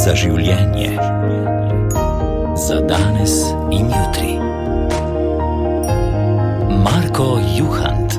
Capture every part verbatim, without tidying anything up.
za življenje, za danes in jutri. Marko Juhant.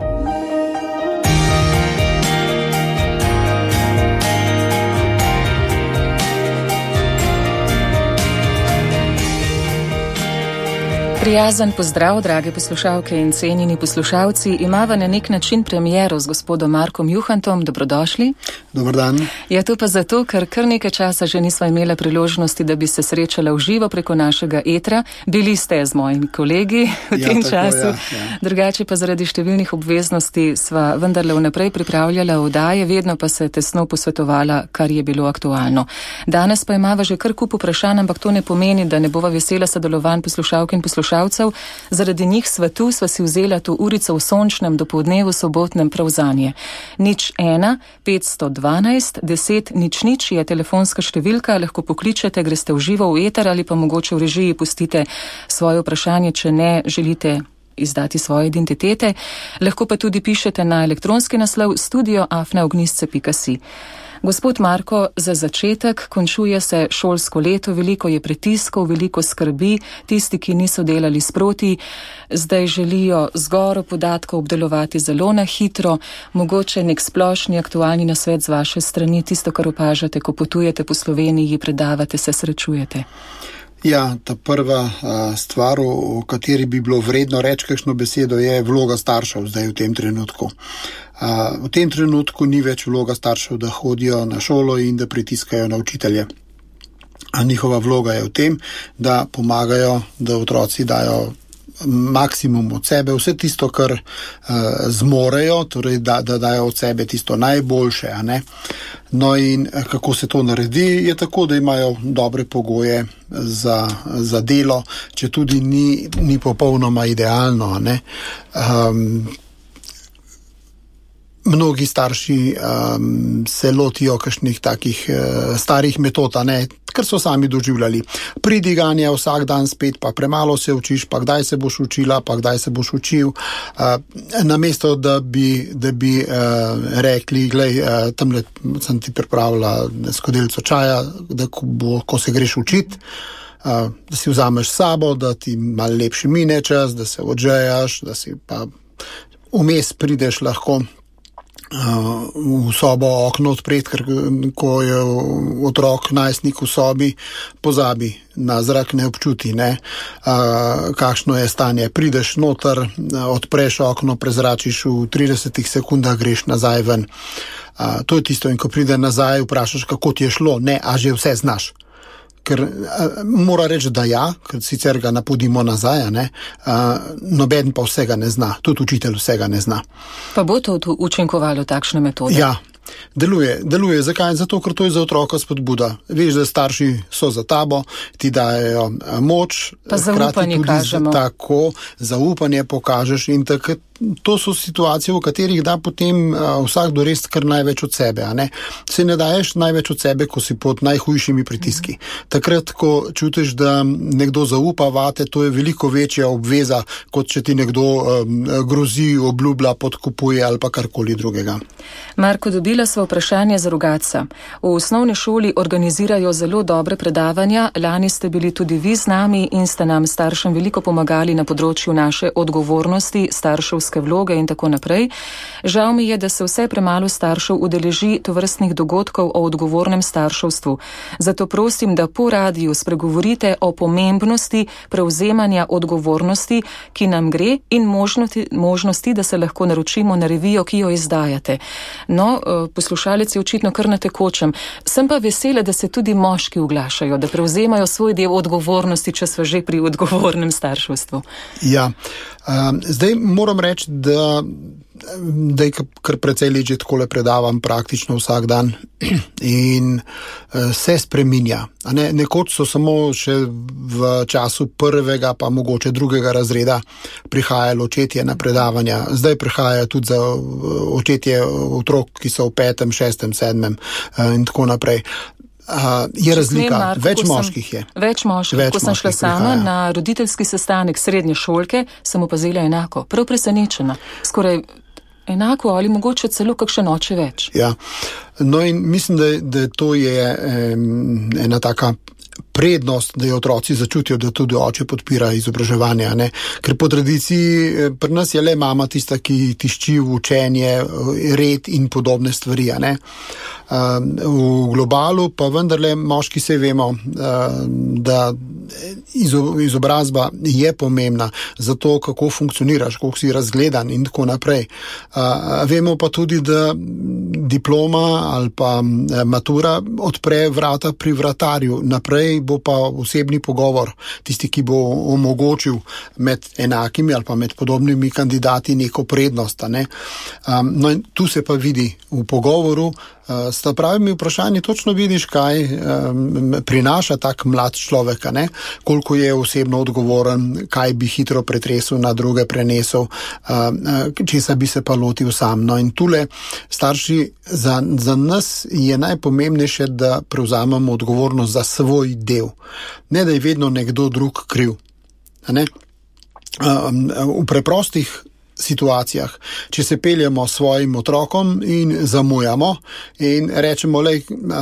Prijazen pozdrav, drage poslušalke in cenjeni poslušalci. Imava na nek način premiero z gospodom Markom Juhantom. Dobrodošli. Dobar dan. Je to pa zato, ker kar nekaj časa že nisva imela priložnosti, da bi se srečala v živo preko našega etra. Bili ste z mojimi kolegi v ja, tem tako, času. Ja, ja. Drugače pa zaradi številnih obveznosti sva vendarle vnaprej pripravljala oddaje, vedno pa se tesno posvetovala, kar je bilo aktualno. Danes pa imava že kar kup vprašanj, ampak to ne pomeni, da ne bova vesela sodelovanj poslušalk in poslušalcev. Zaradi njih svetu sva si vzela to urico v sončnem dopoldnevu sobotnem prav zanje. Nič ena, petsto dvanajst, deset, nič nič je telefonska številka, lahko pokličete, greste v živo v eter ali pa mogoče v režiji pustite svoje vprašanje, če ne želite izdati svoje identitete. Lahko pa tudi pišete na elektronski naslov studio afna ognjisce pika si. Gospod Marko, za začetek končuje se šolsko leto, veliko je pritiskov, veliko skrbi, tisti, ki niso delali sproti, zdaj želijo zgoro podatkov obdelovati zelo na hitro, mogoče nek splošni aktualni nasvet z vaše strani, tisto, kar opažate, ko potujete po Sloveniji, predavate, se srečujete. Ja, ta prva uh, stvar, o kateri bi bilo vredno reči kakšno besedo, je vloga staršev zdaj v tem trenutku. Uh, v tem trenutku ni več vloga staršev, da hodijo na šolo in da pritiskajo na učitelje. A njihova vloga je v tem, da pomagajo, da otroci dajo maksimum od sebe, vse tisto, kar uh, zmorejo, torej da, da dajo od sebe tisto najboljše, a ne? No in kako se to naredi, je tako, da imajo dobre pogoje za, za delo, če tudi ni, ni popolnoma idealno, a ne? Um, Mnogi starši um, se lotijo kakšnih takih uh, starih metod, a ne, ker so sami doživljali. Pridiganje vsak dan spet, pa premalo se učiš, pa kdaj se boš učila, pa kdaj se boš učil. Uh, namesto, da bi, da bi uh, rekli, glej, uh, tamle sem ti pripravila skodelico čaja, da ko, bo, ko se greš učit, uh, da si vzameš sabo, da ti malo lepši mine čas, da se odžejaš, da si pa vmes prideš lahko v sobo okno odpret, ker ko je otrok, najstnik v sobi, pozabi na zrak, ne občuti, ne, uh, kakšno je stanje. Prideš noter, odpreš okno, prezračiš v tridesetih sekundah, greš nazaj ven. Uh, to je tisto, in ko pride nazaj, vprašaš, kako ti je šlo, ne, a že vse znaš. Ker uh, mora reči, da ja, ker sicer ga napodimo nazaj, ne, uh, noben pa vsega ne zna, tudi učitelj vsega ne zna. Pa bo to učinkovalo takšne metode? Ja, deluje, deluje. Zakaj? Zato, ker to je za otroka spodbuda. Veš, da starši so za tabo, ti dajo moč. Pa zaupanje kažemo. Tako, zaupanje pokažeš in takrat. To so situacije, v katerih da potem uh, vsakdo res kar največ od sebe, a ne? Se ne daješ največ od sebe, ko si pod najhujšimi pritiski. Takrat, ko čutiš, da nekdo zaupa vate, to je veliko večja obveza, kot če ti nekdo um, grozi, obljublja, podkupuje ali pa karkoli drugega. Marko, dobila sva vprašanje za Rogatca. V osnovni šoli organizirajo zelo dobre predavanja, lani ste bili tudi vi z nami in ste nam staršem veliko pomagali na področju naše odgovornosti, staršev vloge in tako naprej. Žal mi je, da se vse premalo staršev udeleži tovrstnih dogodkov o odgovornem starševstvu. Zato prosim, da po radiju spregovorite o pomembnosti prevzemanja odgovornosti, ki nam gre, in možnosti, možnosti, da se lahko naročimo na revijo, ki jo izdajate. No, poslušalec je očitno kar na tekočem. Sem pa vesela, da se tudi moški oglašajo, da prevzemajo svoj del odgovornosti, če smo že pri odgovornem starševstvu. Ja, um, zdaj moram reči, da, da je kar precej let že takole predavam praktično vsak dan in uh, se spreminja. A ne, nekoč so samo še v času prvega pa mogoče drugega razreda prihajali očetje na predavanja. Zdaj prihajajo tudi za očetje otrok, ki so v petem, šestem, sedmem uh, in tako naprej. Uh, je Če razlika, Marko, več moških je. Več moških, več ko sem šla sama prihaja. Na roditeljski sestanek srednje šolke, sem opazila enako, prav presenečena. Skoraj enako ali mogoče celo kakšen oče več. Ja, no in mislim, da, da to je um, ena taka prednost, da jo otroci začutijo, da tudi oče podpira izobraževanje, ne? Ker po tradiciji pri nas je le mama tista, ki tišči v učenje, red in podobne stvari, ne? V globalu pa vendarle moški se vemo, da izobrazba je pomembna za to, kako funkcioniraš, kako si razgledan in tako naprej. Vemo pa tudi, da diploma ali pa matura odpre vrata pri vratarju, naprej bo pa osebni pogovor, tisti, ki bo omogočil med enakimi ali pa med podobnimi kandidati neko prednost. Ne? Um, no in tu se pa vidi v pogovoru, uh, s pravimi vprašanji točno vidiš, kaj um, prinaša tak mlad človek, ne? Koliko je osebno odgovoren, kaj bi hitro pretresel, na druge prenesel, uh, česa bi se pa lotil sam. No in tule starši, za, za nas je najpomembnejše, da prevzamemo odgovornost za svoj del. Ne, da je vedno nekdo drug kriv. Ne? Um, v preprostih situacijah, če se peljemo s svojim otrokom in zamujamo in rečemo, lej,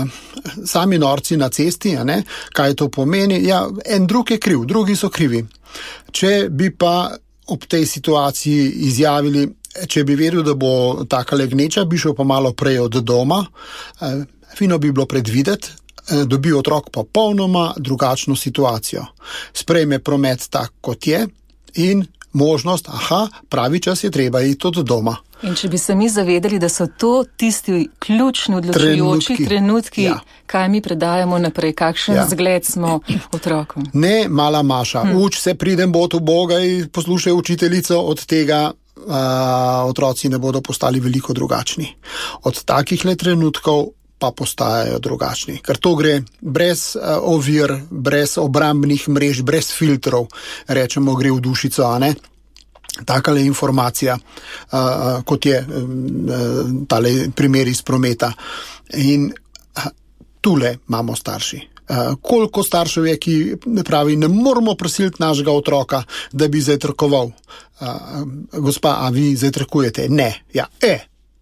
sami norci na cesti, a ne, kaj to pomeni, ja, en drug je kriv, drugi so krivi. Če bi pa ob tej situaciji izjavili, če bi vedel, da bo takale gneča, bi šel pa malo prej od doma, fino bi bilo predvideti, dobi otrok pa popolnoma drugačno situacijo. Sprejme promet tak, kot je, in možnost, aha, pravi čas je treba iti od doma. In če bi se mi zavedali, da so to tisti ključni odločujoči trenutki, trenutki ja. Kaj mi predajamo naprej, kakšen ja. Zgled smo otrokom. Ne, mala Maša, hm. uč se, pridem bot v Boga in poslušaj učiteljico, od tega uh, otroci ne bodo postali veliko drugačni. Od takih le trenutkov pa postajajo drugačni. Ker to gre brez uh, ovir, brez obrambnih mrež, brez filtrov, rečemo, gre v dušico, a ne? Takale informacija, uh, kot je uh, tale primer iz prometa. In uh, tule imamo starši. Uh, koliko staršev je, ki pravi, ne moramo prisiliti našega otroka, da bi zajtrkoval. Uh, gospa, a vi zajtrkujete? Ne. Ja, e.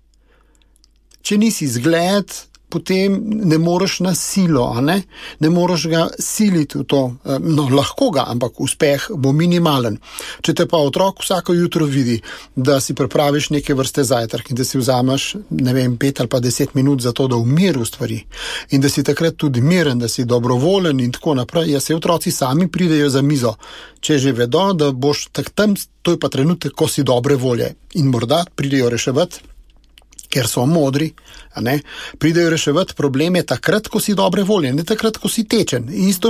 Če nisi zgled, potem ne moreš na silo, a ne? Ne moreš ga siliti v to. No, lahko ga, ampak uspeh bo minimalen. Če te pa otrok vsako jutro vidi, da si pripraviš neke vrste zajtrk in da si vzameš, ne vem, pet ali pa deset minut za to, da v miru stvari in da si takrat tudi miren, da si dobrovoljen in tako naprej, ja, se otroci sami pridejo za mizo. Če že vedo, da boš tak tam, to je pa trenutek, ko si dobre volje in morda pridejo reševati, ker so modri, a ne, pridejo reševati probleme takrat, ko si dobre volje, ne takrat, ko si tečen. Isto,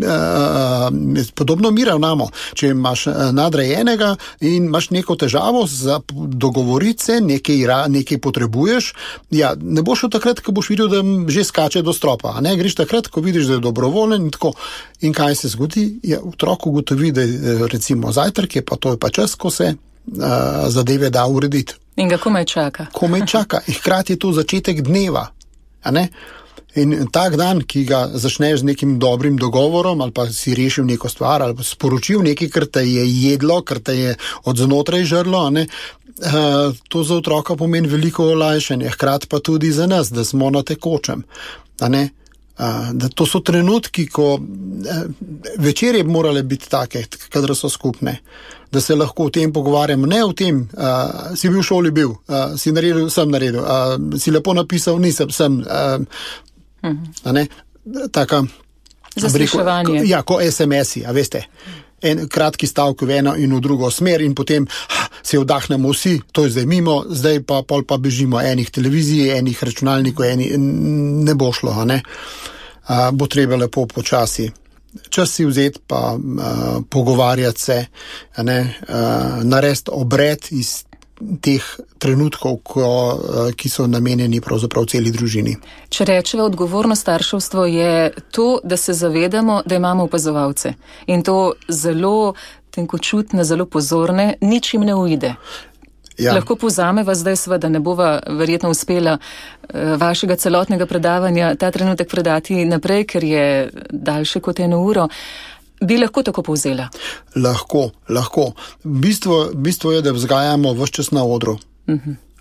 uh, podobno mi ravnamo. Če imaš nadrejenega in imaš neko težavo za dogovoriti se, nekaj, nekaj potrebuješ, ja, ne boš šel takrat, ko boš videl, da že skače do stropa, a ne, greš takrat, ko vidiš, da je dobrovoljen in tako. In kaj se zgodi? Ja, otrok ugotovi, da recimo zajtrk je, pa to je pa čas, ko se uh, zadeve da urediti. In ga komaj čaka. Komaj čaka. In hkrati je to začetek dneva. A ne? In tak dan, ki ga začneš z nekim dobrim dogovorom, ali pa si rešil neko stvar, ali pa sporočil nekaj, kar te je jedlo, kar te je od znotraj žrlo, a ne? Uh, to za otroka pomeni veliko olajšanje. Hkrati pa tudi za nas, da smo na tekočem. A ne? Uh, da to so trenutki, ko uh, večerje morale biti take, kadar so skupne, da se lahko o tem pogovarjamo, ne o tem, uh, si bil v šoli bil, uh, si naredil, sem naredil, uh, si lepo napisal, nisem, sem, uh, uh-huh. a ne, taka zasliševanje. Ja, ko es em esi, a veste, en kratki stavek v eno in v drugo smer in potem ha, se vdahnemo vsi, to je zdaj mimo, zdaj pa pol pa bežimo enih televizij, enih računalnikov, eni, ne bo šlo, a ne, uh, bo treba lepo počasi čas si vzeti, pa uh, pogovarjati se, a ne, uh, narediti obred iz teh trenutkov, ko, uh, ki so namenjeni pravzaprav celi družini. Če rečeva, odgovorno starševstvo je to, da se zavedamo, da imamo opazovalce. In to zelo tenkočutne, zelo pozorne, ničim ne uide. Ja. Lahko povzameva, zdaj seveda ne bova verjetno uspela uh, vašega celotnega predavanja ta trenutek predati naprej, ker je daljše kot eno uro. Bi lahko tako povzela? Lahko, lahko. Bistvo, bistvo je, da vzgajamo ves čas na odru. Uh-huh.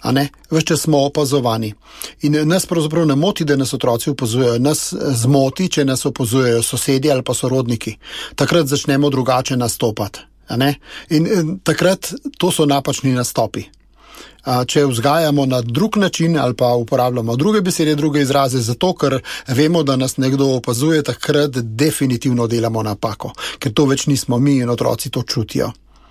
A ne, ves čas smo opazovani. In nas pravzaprav ne moti, da nas otroci opazujejo, nas zmoti, če nas opazujejo sosedje ali pa sorodniki. Takrat začnemo drugače nastopati. A ne? In, in takrat to so napačni nastopi. A, če vzgajamo na drug način ali pa uporabljamo druge besede, druge izraze, zato ker vemo, da nas nekdo opazuje, takrat definitivno delamo napako, ker to več nismo mi in otroci to čutijo.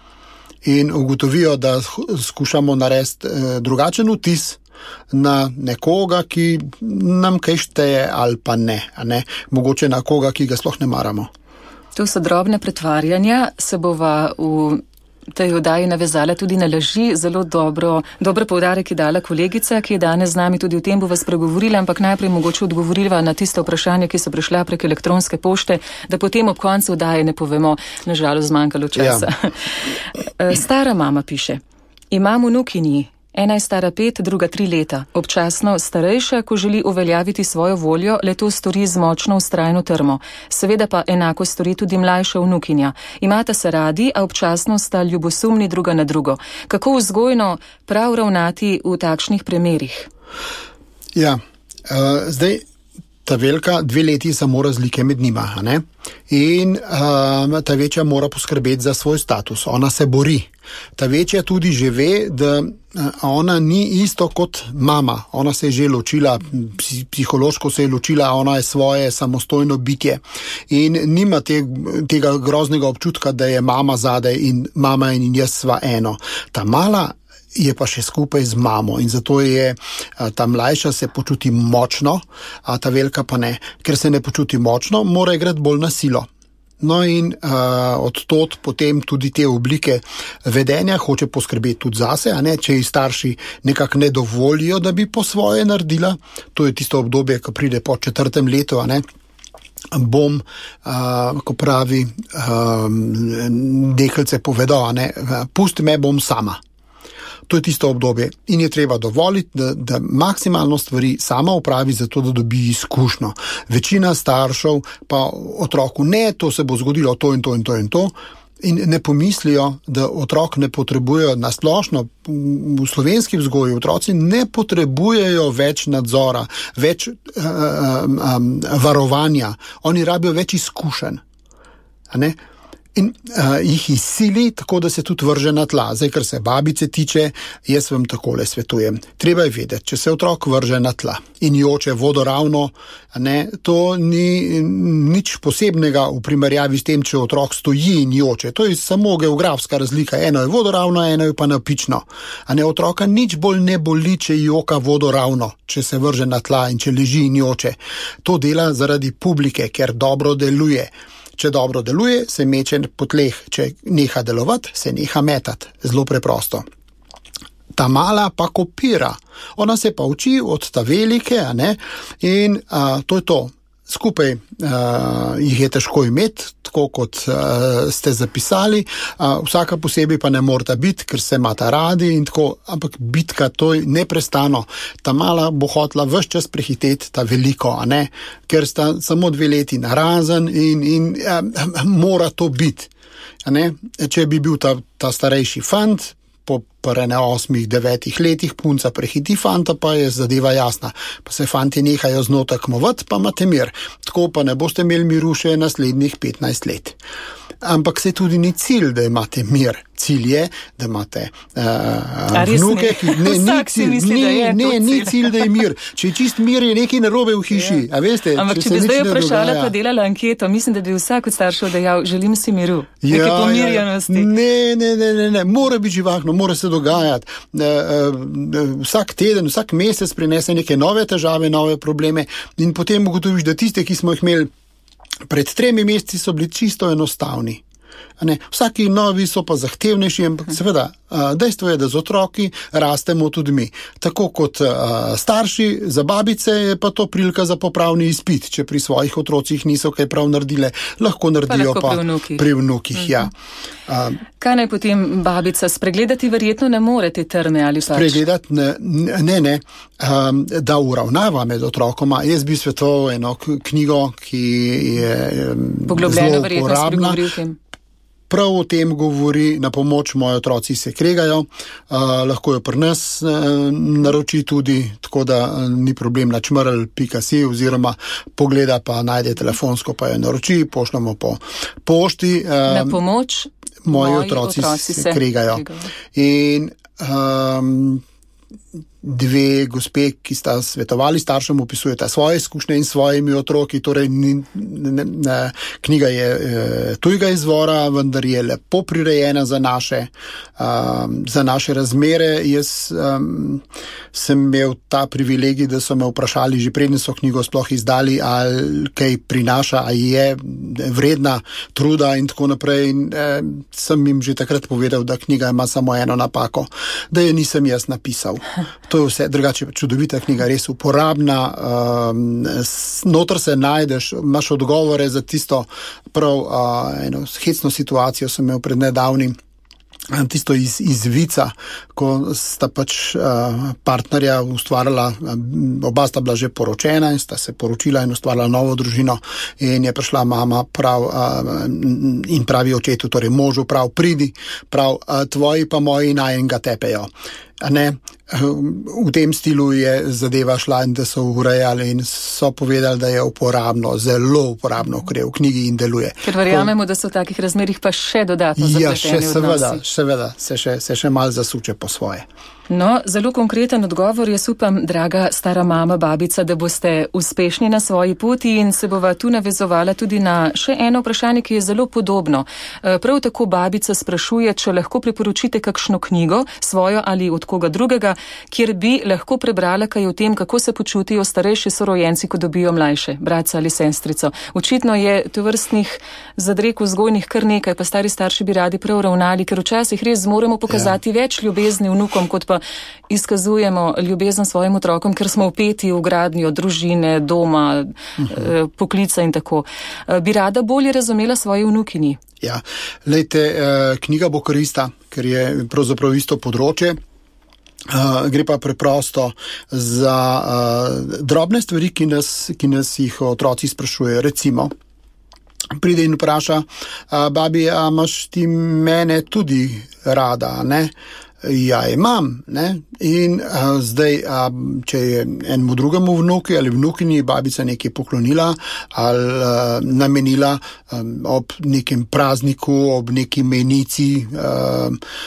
In ugotovijo, da skušamo narediti eh, drugačen vtis na nekoga, ki nam kaj šteje ali pa ne, a ne, mogoče na koga, ki ga sploh ne maramo. To so drobne pretvarjanja, se bova v tej oddaji navezala tudi na laži. Zelo dobro, dobro poudarek je dala kolegica, ki je danes z nami, tudi o tem bova spregovorila, ampak najprej mogoče odgovorila na tiste vprašanja, ki so prišla prek elektronske pošte, da potem ob koncu oddaje ne povemo, nažalost zmanjkalo časa. Ja. Stara mama piše: imam vnukinji, ena je stara pet, druga tri leta. Občasno starejša, ko želi uveljaviti svojo voljo, le to stori z močno vztrajno trmo. Seveda pa enako stori tudi mlajša vnukinja. Imata se radi, a občasno sta ljubosumni druga na drugo. Kako vzgojno prav ravnati v takšnih primerih? Ja, uh, zdaj ta velika dve leti samo razlike med njima, a ne? In um, ta večja mora poskrbeti za svoj status. Ona se bori. Ta večja tudi že ve, da ona ni isto kot mama. Ona se je že ločila, psihološko se je ločila, ona je svoje samostojno bitje. In nima te, tega groznega občutka, da je mama zadaj in mama in jaz sva eno. Ta mala je pa še skupaj z mamo in zato je ta mlajša se počuti močno, a ta velika pa ne. Ker se ne počuti močno, mora igrati bolj na silo. No in uh, od tod potem tudi te oblike vedenja hoče poskrbeti tudi zase, a ne, če ji starši nekako ne dovolijo, da bi po svoje naredila. To je tisto obdobje, ko pride po četrtem letu, a ne. Bom, uh, ko pravi, um, deklice povedo, a ne, pusti me, bom sama. To je tisto obdobje in je treba dovoliti, da, da maksimalno stvari sama upravi, zato da dobi izkušnjo. Večina staršev pa otroku ne, to se bo zgodilo to in to in to in to in ne pomislijo, da otrok ne potrebujejo nasplošno v slovenski vzgoji, otroci ne potrebujejo več nadzora, več uh, um, varovanja, oni rabijo več izkušenj. A ne? In uh, jih izsili, tako da se tudi vrže na tla. Zdaj, kar se babice tiče, jaz vam takole svetujem. Treba je vedeti, če se otrok vrže na tla in joče vodoravno, ne, to ni nič posebnega v primerjavi s tem, če otrok stoji in joče. To je samo geografska razlika. Eno je vodoravno, eno je pa napično. A ne, otroka nič bolj ne boli, če joka vodoravno, če se vrže na tla in če leži in joče. To dela zaradi publike, ker dobro deluje. Če dobro deluje, se meče po tleh. Če neha delovati, se neha metati. Zelo preprosto. Ta mala pa kopira. Ona se pa uči od ta velike, a ne? In a, to je to. Skupaj uh, jih je težko imeti, tako kot uh, ste zapisali, uh, vsaka posebej pa ne morata biti, ker se imata radi in tako, ampak bitka to je neprestano. Ta mala bo hotela ves čas prehiteti ta veliko, a ne, ker sta samo dve leti narazen in, in uh, mora to biti. A ne? Če bi bil ta, ta starejši fant, po prene osmih, devetih letih punca prehiti fanta, pa je zadeva jasna. Pa se fanti nehajo z njo tekmovati, pa imate mir. Tako pa ne boste imeli miru še naslednjih petnajst let. Ampak se tudi ni cilj, da imate mir. Cilj je, da imate uh, vnuke, ki ne, ni cilj, misli, ni, je ne, ni cilj, da je mir. Če je čist mir, je nekaj narobe v hiši. Ja. A veste, ampak če, če bi zdaj vprašala, pa delala anketo, mislim, da bi vsak od staršev dejal, želim si miru. Ja, neke pomirjenosti. Ja, ne, ne, ne, ne, ne, mora biti živahno, mora se dogajati. Uh, uh, vsak teden, vsak mesec prinese neke nove težave, nove probleme in potem ugotoviš, da tiste, ki smo jih imeli pred tremi meseci, so bili čisto enostavni. Ne, vsaki novi so pa zahtevnejši, ampak seveda dejstvo je, da z otroki rastemo tudi mi. Tako kot uh, starši, za babice je pa to prilika za popravni izpit, če pri svojih otrocih niso kaj prav naredile, lahko naredijo pa, lahko pa pri vnukih, pri vnukih uh-huh. ja. Uh, Kaj naj potem babica spregledati? Verjetno ne more te trme ali pač? Spregledati ne, ne, ne um, da uravnava med otrokoma. Jaz bi svetoval eno knjigo, ki je um, poglobljeno verjetno spregovoril tem. prav o tem govori, na pomoč moji otroci se kregajo, uh, lahko jo pri nas uh, naroči tudi, tako da uh, ni problem na čmrl pika si oziroma pogleda pa najde telefonsko, pa jo naroči, pošljamo po pošti. Uh, na pomoč moji, moji otroci, otroci se, se kregajo. kregajo. In um, dve gospe, ki sta svetovali staršem, opisujeta svoje izkušnje in svojimi otroki, torej ni, ne, ne, knjiga je e, tujega izvora, vendar je lepo prirejena za naše, um, za naše razmere. Jaz um, sem imel ta privilegij, da so me vprašali že predne so knjigo sploh izdali, ali kaj prinaša, ali je vredna truda in tako naprej. In, e, sem jim že takrat povedal, da knjiga ima samo eno napako, da je nisem jaz napisal. To je vse, drugače čudovita knjiga, res uporabna, um, notr se najdeš, imaš odgovore za tisto prav uh, eno hecno situacijo sem imel pred nedavnim, tisto iz, iz vica, ko sta pač uh, partnerja ustvarjala, oba sta bila že poročena in sta se poročila in ustvarjala novo družino in je prišla mama prav uh, in pravi očetu, torej možu, prav pridi, prav uh, tvoji pa moji naj enega tepejo. Ne, v tem stilu je zadeva šla in da so urejali in so povedali, da je uporabno, zelo uporabno, ker je v knjigi in deluje. Ker verjamemo, da so v takih razmerih pa še dodatno zapleteni odnosi. Ja, še seveda, seveda, se še, se še mal zasuče po svoje. No, zelo konkreten odgovor, jaz upam, draga stara mama, babica, da boste uspešni na svoji poti in se bova tu navezovala tudi na še eno vprašanje, ki je zelo podobno. Prav tako babica sprašuje, če lahko priporočite kakšno knjigo, svojo ali od koga drugega, kjer bi lahko prebrala kaj o tem, kako se počutijo starejši sorojenci, ko dobijo mlajše, bratca ali sestrico. Očitno je tovrstnih zadreg vzgojnih kar nekaj, pa stari starši bi radi prav ravnali, ker včasih res zmoremo pokazati ja. več ljubezni vnukom, kot pa izkazujemo ljubezen svojim otrokom, ker smo vpeti v gradnjo družine, doma, uh-huh. poklica in tako. Bi rada bolje razumela svoji vnukini? Ja, lejte, knjiga bo korista, ker je pravzaprav isto področje. Uh, gre pa preprosto za uh, drobne stvari, ki nas, ki nas jih otroci sprašujejo. Recimo, pride in vpraša, uh, babi, a imaš ti mene tudi rada, ne? Ja, imam, ne? In a, zdaj, a, če je enemu drugemu vnuki ali vnukini babica nekaj poklonila ali a, namenila a, ob nekem prazniku, ob neki menici, a,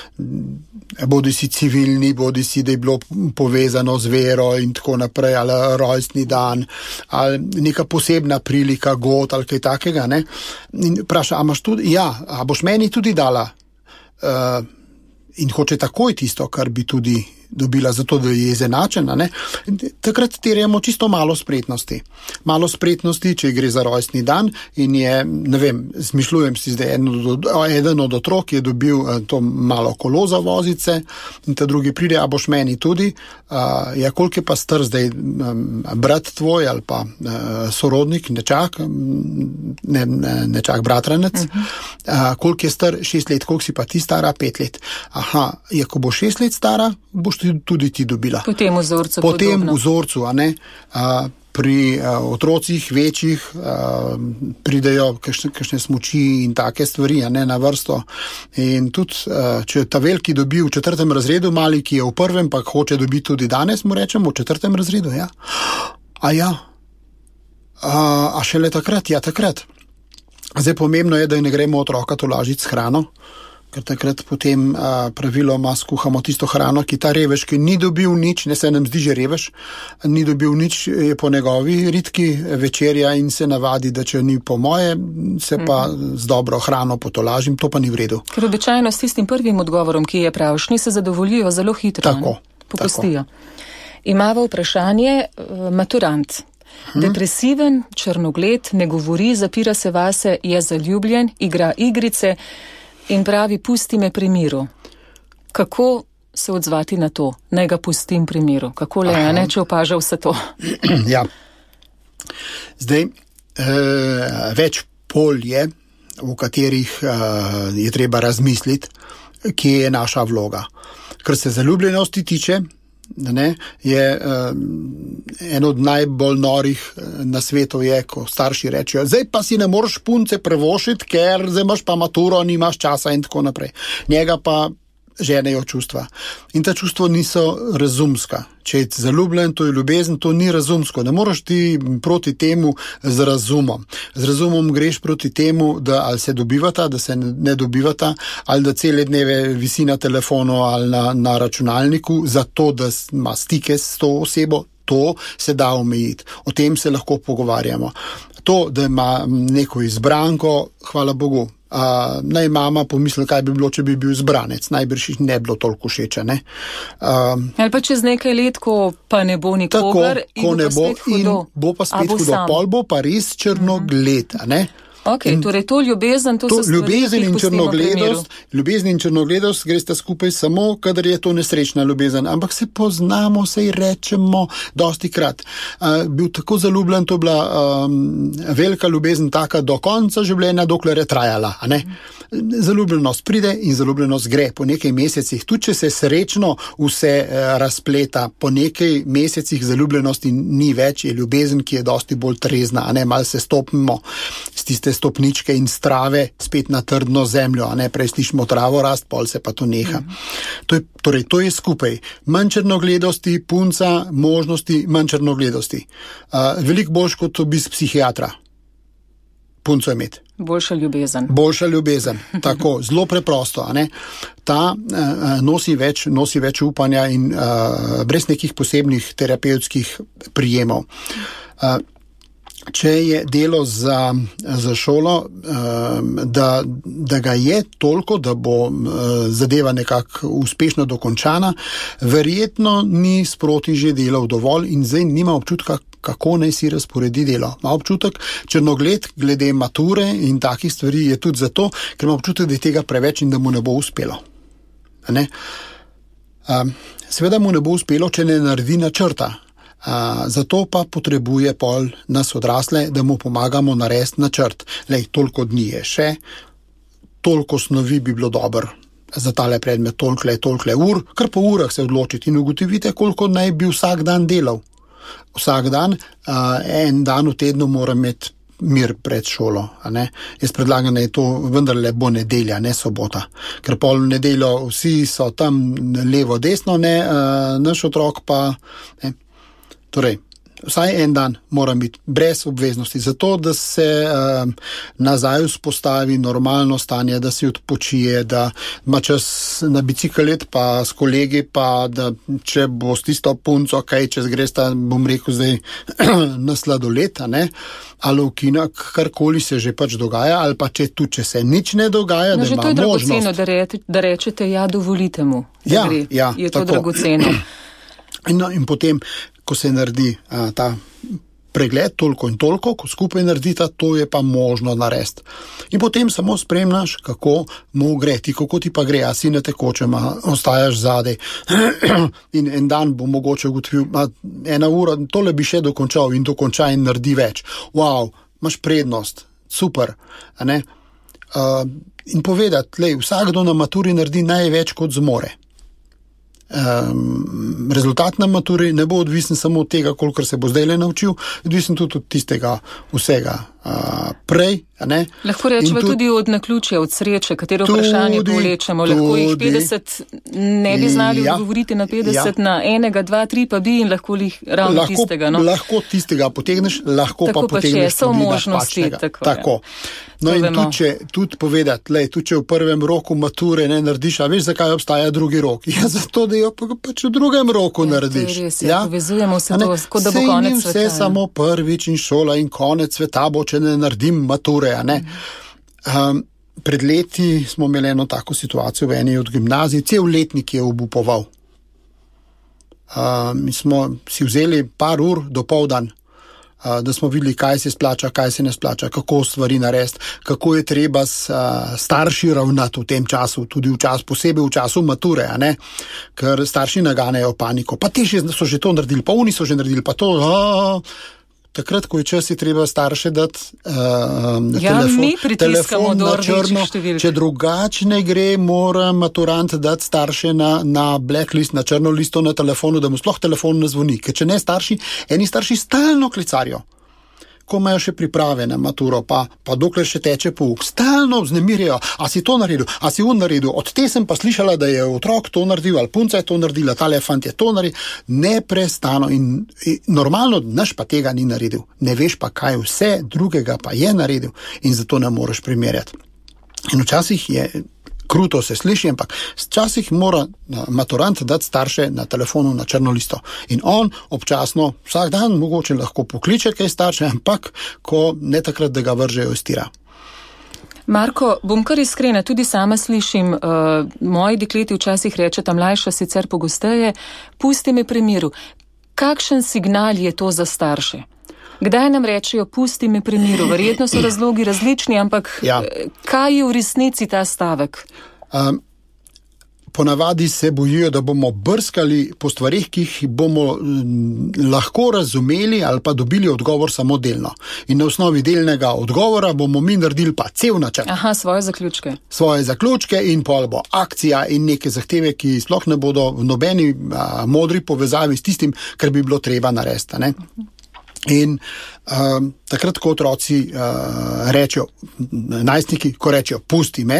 bodi si civilni, bodi si, da je bilo povezano z vero in tako naprej, ali rojstni dan, ali neka posebna prilika, god ali kaj takega, ne? In vpraša, a imaš tudi? Ja, a boš meni tudi dala? A, in hoče takoj tisto, kar bi tudi dobila, zato da je izenačena, ne? Takrat terjamo čisto malo spretnosti. Malo spretnosti, če gre za rojstni dan in je, ne vem, zmišljujem si zdaj, eden od otrok je dobil to malo kolo za vozice in ta drugi pride, a boš meni tudi, uh, ja, koliko je pa star zdaj um, brat tvoj ali pa uh, sorodnik, nečak, ne, ne, nečak bratranec, uh-huh. uh, koliko je star, šest let, koliko si pa ti stara, pet let. Aha, ja, ko bo šest let stara, boš tudi ti dobila. Po tem vzorcu po tem podobno. vzorcu, a ne, a, pri a, otrocih večjih a, pridejo kakšne, kakšne smuči in take stvari, a ne, na vrsto. In tudi, a, če ta veliki dobi v četrtem razredu, mali, ki je v prvem, pa hoče dobiti tudi danes, mu rečemo, v četrtem razredu, ja. A ja, a, a šele takrat, ja, takrat. Zdaj pomembno je, da ne gremo otroka tolažiti s hrano, ker takrat potem a, praviloma skuhamo tisto hrano, ki ta revež, ki ni dobil nič, ne se nam zdi že revež, ni dobil nič, je po njegovi ritki večerja in se navadi, da če ni po moje, se pa mm-hmm. z dobro hrano potolažim, to pa ni v redu. Ker običajno s tistim prvim odgovorom, ki je pravšnji, se zadovoljijo zelo hitro. Tako. Popustijo. Imava vprašanje, maturant. Hmm. Depresiven, črnogled, ne govori, zapira se vase, je zaljubljen, igra igrice in pravi, pusti me pri miru. Kako se odzvati na to? Naj ga pustim pri miru. Kako le, ne, če opaža vse to? Ja. Zdaj, eh, več pol je, v katerih eh, je treba razmisliti, kje je naša vloga. Kar se zaljubljenosti tiče, ne, je um, en od najbolj norih na svetu je, ko starši rečejo, zdaj pa si ne moreš punce prevošiti, ker zdaj imaš pa maturo, nimaš časa in tako naprej. Njega pa ženejo čustva. In ta čustva niso razumska. Če je zaljubljen, to je ljubezen, to ni razumsko. Ne moreš ti proti temu z razumom. Z razumom greš proti temu, da ali se dobivata, da se ne dobivata, ali da cele dneve visi na telefonu ali na, na računalniku, zato da ima stike s to osebo. To se da omejiti. O tem se lahko pogovarjamo. To, da ima neko izbranko, hvala Bogu, Uh, naj mama pomisli, kaj bi bilo, če bi bil izbranec. Najbrž jih ne bilo toliko všeče, ne? Um, Ali pa čez nekaj let, ko pa ne bo nikogar tako, in bo, bo, in bo pa spet hudo. Bo pol bo pa res črnogled, a ne? Ok, in torej to ljubezen, to, to so stvari, ljubezen in črnogledost, ljubezen in črnogledost greste skupaj samo, kadar je to nesrečna ljubezen, ampak se poznamo, se rečemo dosti krat. Uh, bil tako zaljubljen, to je bila um, velika ljubezen taka do konca življenja, dokler je trajala, a ne? Zaljubljenost pride in zaljubljenost gre po nekaj mesecih. Tudi če se srečno vse uh, razpleta, po nekaj mesecih zaljubljenosti ni več, je ljubezen, ki je dosti bolj trezna, a ne? Mal se stopimo s tiste stopničke in strave spet na trdno zemljo, a ne, prej slišimo travo rast, pol se pa to neha. Mm. To je, torej, to je skupaj. Manj črnogledosti, punca, možnosti, manj črnogledosti. Uh, veliko boljš kot obisk psihiatra. Punco imeti. Boljša ljubezen. Boljša ljubezen, tako, zelo preprosto, a ne. Ta uh, nosi več, nosi več upanja in uh, brez nekih posebnih terapevtskih prijemov. Uh, Če je delo za, za šolo, da, da ga je toliko, da bo zadeva nekako uspešno dokončana, verjetno ni sproti že delal dovolj in zdaj nima občutka, kako naj si razporedi delo. Ma občutek, črnogled glede mature in takih stvari je tudi zato, ker ima občutek, da je tega preveč in da mu ne bo uspelo. Ne? Seveda mu ne bo uspelo, če ne naredi načrta. Uh, zato pa potrebuje pol nas odrasle, da mu pomagamo narediti načrt. Lej, toliko dni je še, toliko snovi bi bilo dobro za tale predmet, toliko le, toliko le ur, kar po urah se odločiti in ugotovite, koliko naj bi vsak dan delal. Vsak dan, uh, en dan v tednu mora imeti mir pred šolo, a ne. Jaz predlagam, da je to vendarle bo nedelja, ne sobota. Ker pol v nedeljo vsi so tam levo, desno, ne, uh, naš otrok pa, ne. Torej, vsaj en dan mora biti brez obveznosti, zato da se um, nazaj vzpostavi normalno stanje, da si odpočije, da ima čas na biciklet pa s kolegi, pa da če bo s tisto punco, kaj čez gresta, bom rekel zdaj, na sladoled, ne, ali v kino, karkoli se že pač dogaja, ali pa če tudi, če se nič ne dogaja, no, da ima možnost. No, že to je dragoceno, da, re, da rečete, ja, dovolite mu. Ja, ja, je to tako. dragoceno. In, no, in potem, ko se naredi a, ta pregled, toliko in toliko, ko skupaj naredita, to je pa možno narediti. In potem samo spremljaš, kako mu gre, ti kako ti pa gre, a si na tekočem, a ostajaš zadaj. In en dan bo mogoče ugotovil, ena ura, tole bi še dokončal in dokonča in naredi več. Wow, imaš prednost, super, a ne? Uh, in povedati, lej, vsakdo na maturi naredi največ kot zmore. Um, rezultat na maturi ne bo odvisen samo od tega, koliko se bo zdaj le naučil, odvisen tudi od tistega vsega uh, prej. Ne? Lahko rečemo tudi, tudi od naključja, od sreče, katero tudi, vprašanje povlečemo. Lahko jih petdeset ne bi znali ja, odgovoriti na petdeset, ja. Na enega, dva, tri pa bi in lahko jih ravno lahko, tistega. No? Lahko tistega potegneš, lahko tako pa potegneš tudi napačnega. Tako, tako. No to in tudi, če, tudi povedati, lej, tudi če v prvem roku mature ne narediš, a veš, zakaj obstaja drugi rok? Ja, zato, da jo pač v drugem roku ja, narediš. To je res, ja, povezujemo se to, kot da bo konec sveta. Sej ni vse samo prvič in šola in konec sveta bo, če ne naredim mature. Ne? Um, pred leti smo imeli eno tako situacijo v eni od gimnazij, cel letnik je obupoval. Um, mi smo si vzeli par ur do poldan, uh, da smo videli, kaj se splača, kaj se ne splača, kako stvari narediti, kako je treba s uh, starši ravnati v tem času, tudi v čas, posebej v času mature, a ne? Ker starši naganejo paniko, pa ti so že to naredili, pa oni so že naredili, pa to... Uh, takrat, ko je čas, je treba starše dati uh, ja, telefon, telefon na črno. Če drugače ne gre, mora maturant dati starše na, na blacklist, na črno listo na telefonu, da mu sploh telefon ne zvoni. Ker če ne starši, eni starši stalno klicarijo. Ko imajo še priprave na maturo, pa, pa dokler še teče pouk, stalno vznemirjajo, a si to naredil, a si on naredil, od te sem pa slišala, da je otrok to naredil, ali punca je to naredila, tale fant je to naredil, neprestano in, in normalno, naš pa tega ni naredil, ne veš pa kaj vse drugega pa je naredil in zato ne moreš primerjati. In včasih je, kruto se sliši, ampak včasih mora maturant dati starše na telefonu na črno listo. In on občasno, vsak dan mogoče lahko pokliče kaj starše, ampak ko ne takrat, da ga vržejo iz tira. Marko, bom kar iskrena, tudi sama slišim, uh, moji dekleti včasih rečeta, mlajša sicer pogosteje, pusti me pri miru. Kakšen signal je to za starše? Kdaj nam rečejo, pusti me pri miru? Verjetno so razlogi različni, ampak ja. Kaj je v resnici ta stavek? Um, ponavadi se bojijo, da bomo brskali po stvarih, ki jih bomo m, lahko razumeli ali pa dobili odgovor samo delno. In na osnovi delnega odgovora bomo mi naredili pa cel načrt. Aha, svoje zaključke. Svoje zaključke in pol bo akcija in neke zahteve, ki sploh ne bodo v nobeni a, modri povezavi s tistim, kar bi bilo treba narediti, ne? Uh-huh. In uh, takrat, ko otroci uh, rečejo, najstniki, ko rečejo, pusti me,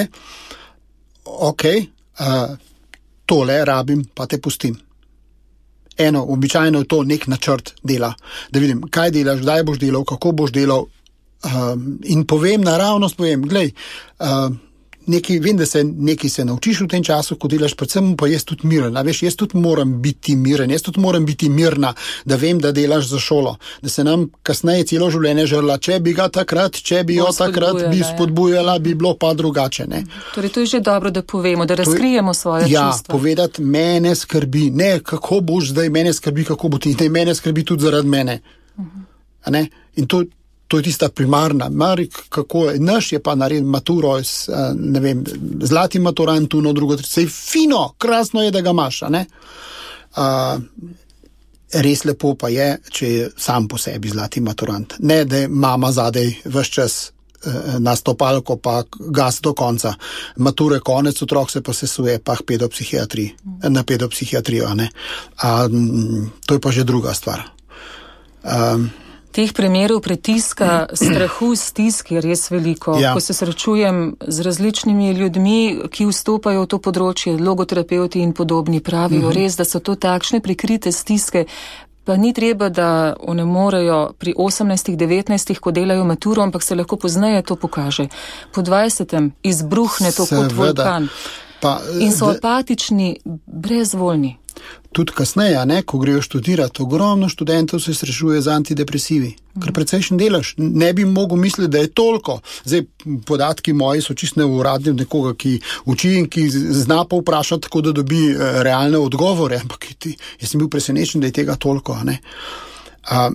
ok, uh, tole rabim, pa te pustim. Eno, običajno je to nek načrt dela, da vidim, kaj delaš, kdaj boš delal, kako boš delal uh, in povem, naravnost povem, glej, uh, Neki, vem, da se nekaj se naučiš v tem času, ko delaš, predvsem pa jaz tudi miren. A veš, jaz tudi moram biti miren, jaz tudi moram biti mirna, da vem, da delaš za šolo. Da se nam kasneje celo življenje žrla, če bi ga takrat, če bi jo takrat, bi spodbujala, bi bilo pa drugače. Ne? Torej, to je že dobro, da povemo, da razkrijemo svoje ja, čustva. Ja, povedati, mene skrbi, ne kako boš zdaj, mene skrbi, kako bo ti, ne, mene skrbi tudi zaradi mene. Uh-huh. A ne? In to To je tista primarna, mar, kako je, naš je pa naredil maturo, s, ne vem, zlati maturant, tuno, drugo, sej fino, krasno je, da ga imaš, a ne? A, res lepo pa je, če je sam po sebi zlati maturant. Ne, da je mama zadej ves čas na stopalko, pa gas do konca. Mature konec, otrok se pa sesuje, pa pedopsihiatriji, na pedopsihiatrijo, a ne? A, to je pa že druga stvar. A, Teh primerov pritiska, strahu, stisk je res veliko. Ja. Ko se srečujem z različnimi ljudmi, ki vstopajo v to področje, logoterapeuti in podobni, pravijo uh-huh. res, da so to takšne prikrite stiske, pa ni treba, da one morajo pri osemnajstih, devetnajstih, ko delajo maturo, ampak se lahko pozneje to pokaže. Po dvajsetem izbruhne to Seveda. Kot vulkan. Pa, in so de... apatični, brezvoljni. Tudi kasneje, ne, ko grejo študirati, ogromno študentov se srečuje z antidepresivi, mm. ker precejšen delaš. Ne bi mogel misliti, da je toliko. Zdaj, podatki moji so čisto neuradni od nekoga, ki uči in ki zna pa vprašati, tako da dobi eh, realne odgovore, ampak ti, jaz sem bil presenečen, da je tega toliko. Ne. A,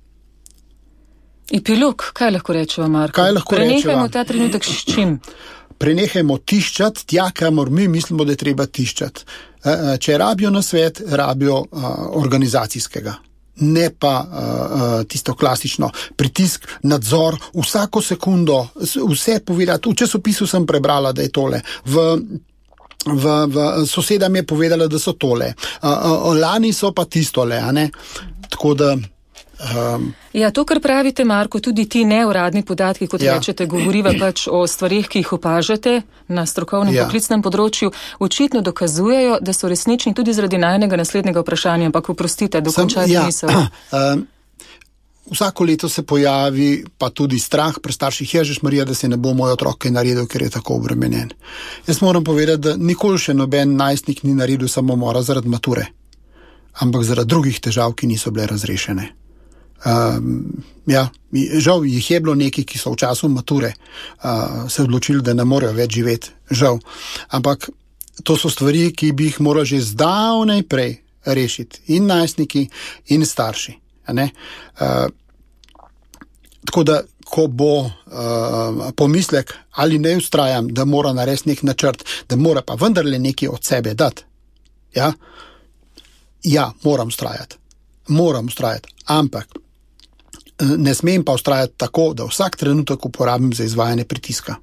Epilog, kaj lahko rečeva, Marko? Kaj lahko rečeva? Prenehajmo ta trenutek s čim? Prenehajmo tiščati, tja, kamor mi mislimo, da je treba tiščati. Če rabijo na svet, rabijo uh, organizacijskega. Ne pa uh, tisto klasično pritisk, nadzor, vsako sekundo, vse povedati. V časopisu sem prebrala, da je tole. V, v, v soseda mi je povedala, da so tole. Uh, uh, lani so pa tistole, a ne? Tako da... Um, ja, to, kar pravite, Marko, tudi ti neuradni podatki, kot ja. Rečete, govoriva pač o stvarih, ki jih opažate na strokovnem ja. Poklicnem področju, očitno dokazujejo, da so resnični tudi zaradi najnega naslednjega vprašanja, ampak oprostite, dokončajte ja. misel. Um, vsako leto se pojavi pa tudi strah pri starših, ježiš Marija, da se ne bo moj otrok kaj naredil, ker je tako obremenjen. Jaz moram povedati, da nikoli še noben najstnik ni naredil samomora zaradi mature, ampak zaradi drugih težav, ki niso bile razrešene. Um, ja, žal jih je bilo neki, ki so v času mature uh, se odločili, da ne morejo več živeti, žal. Ampak to so stvari, ki bi jih morali že zdavnaj prej rešiti in najstniki in starši. Ne? Uh, tako da, ko bo uh, pomislek ali ne ustrajam, da mora narediti nek načrt, da mora pa vendarle nekaj od sebe dati. Ja, ja moram ustrajati. Moram ustrajati. Ampak ne smem pa ustrajati tako, da vsak trenutek uporabim za izvajanje pritiska.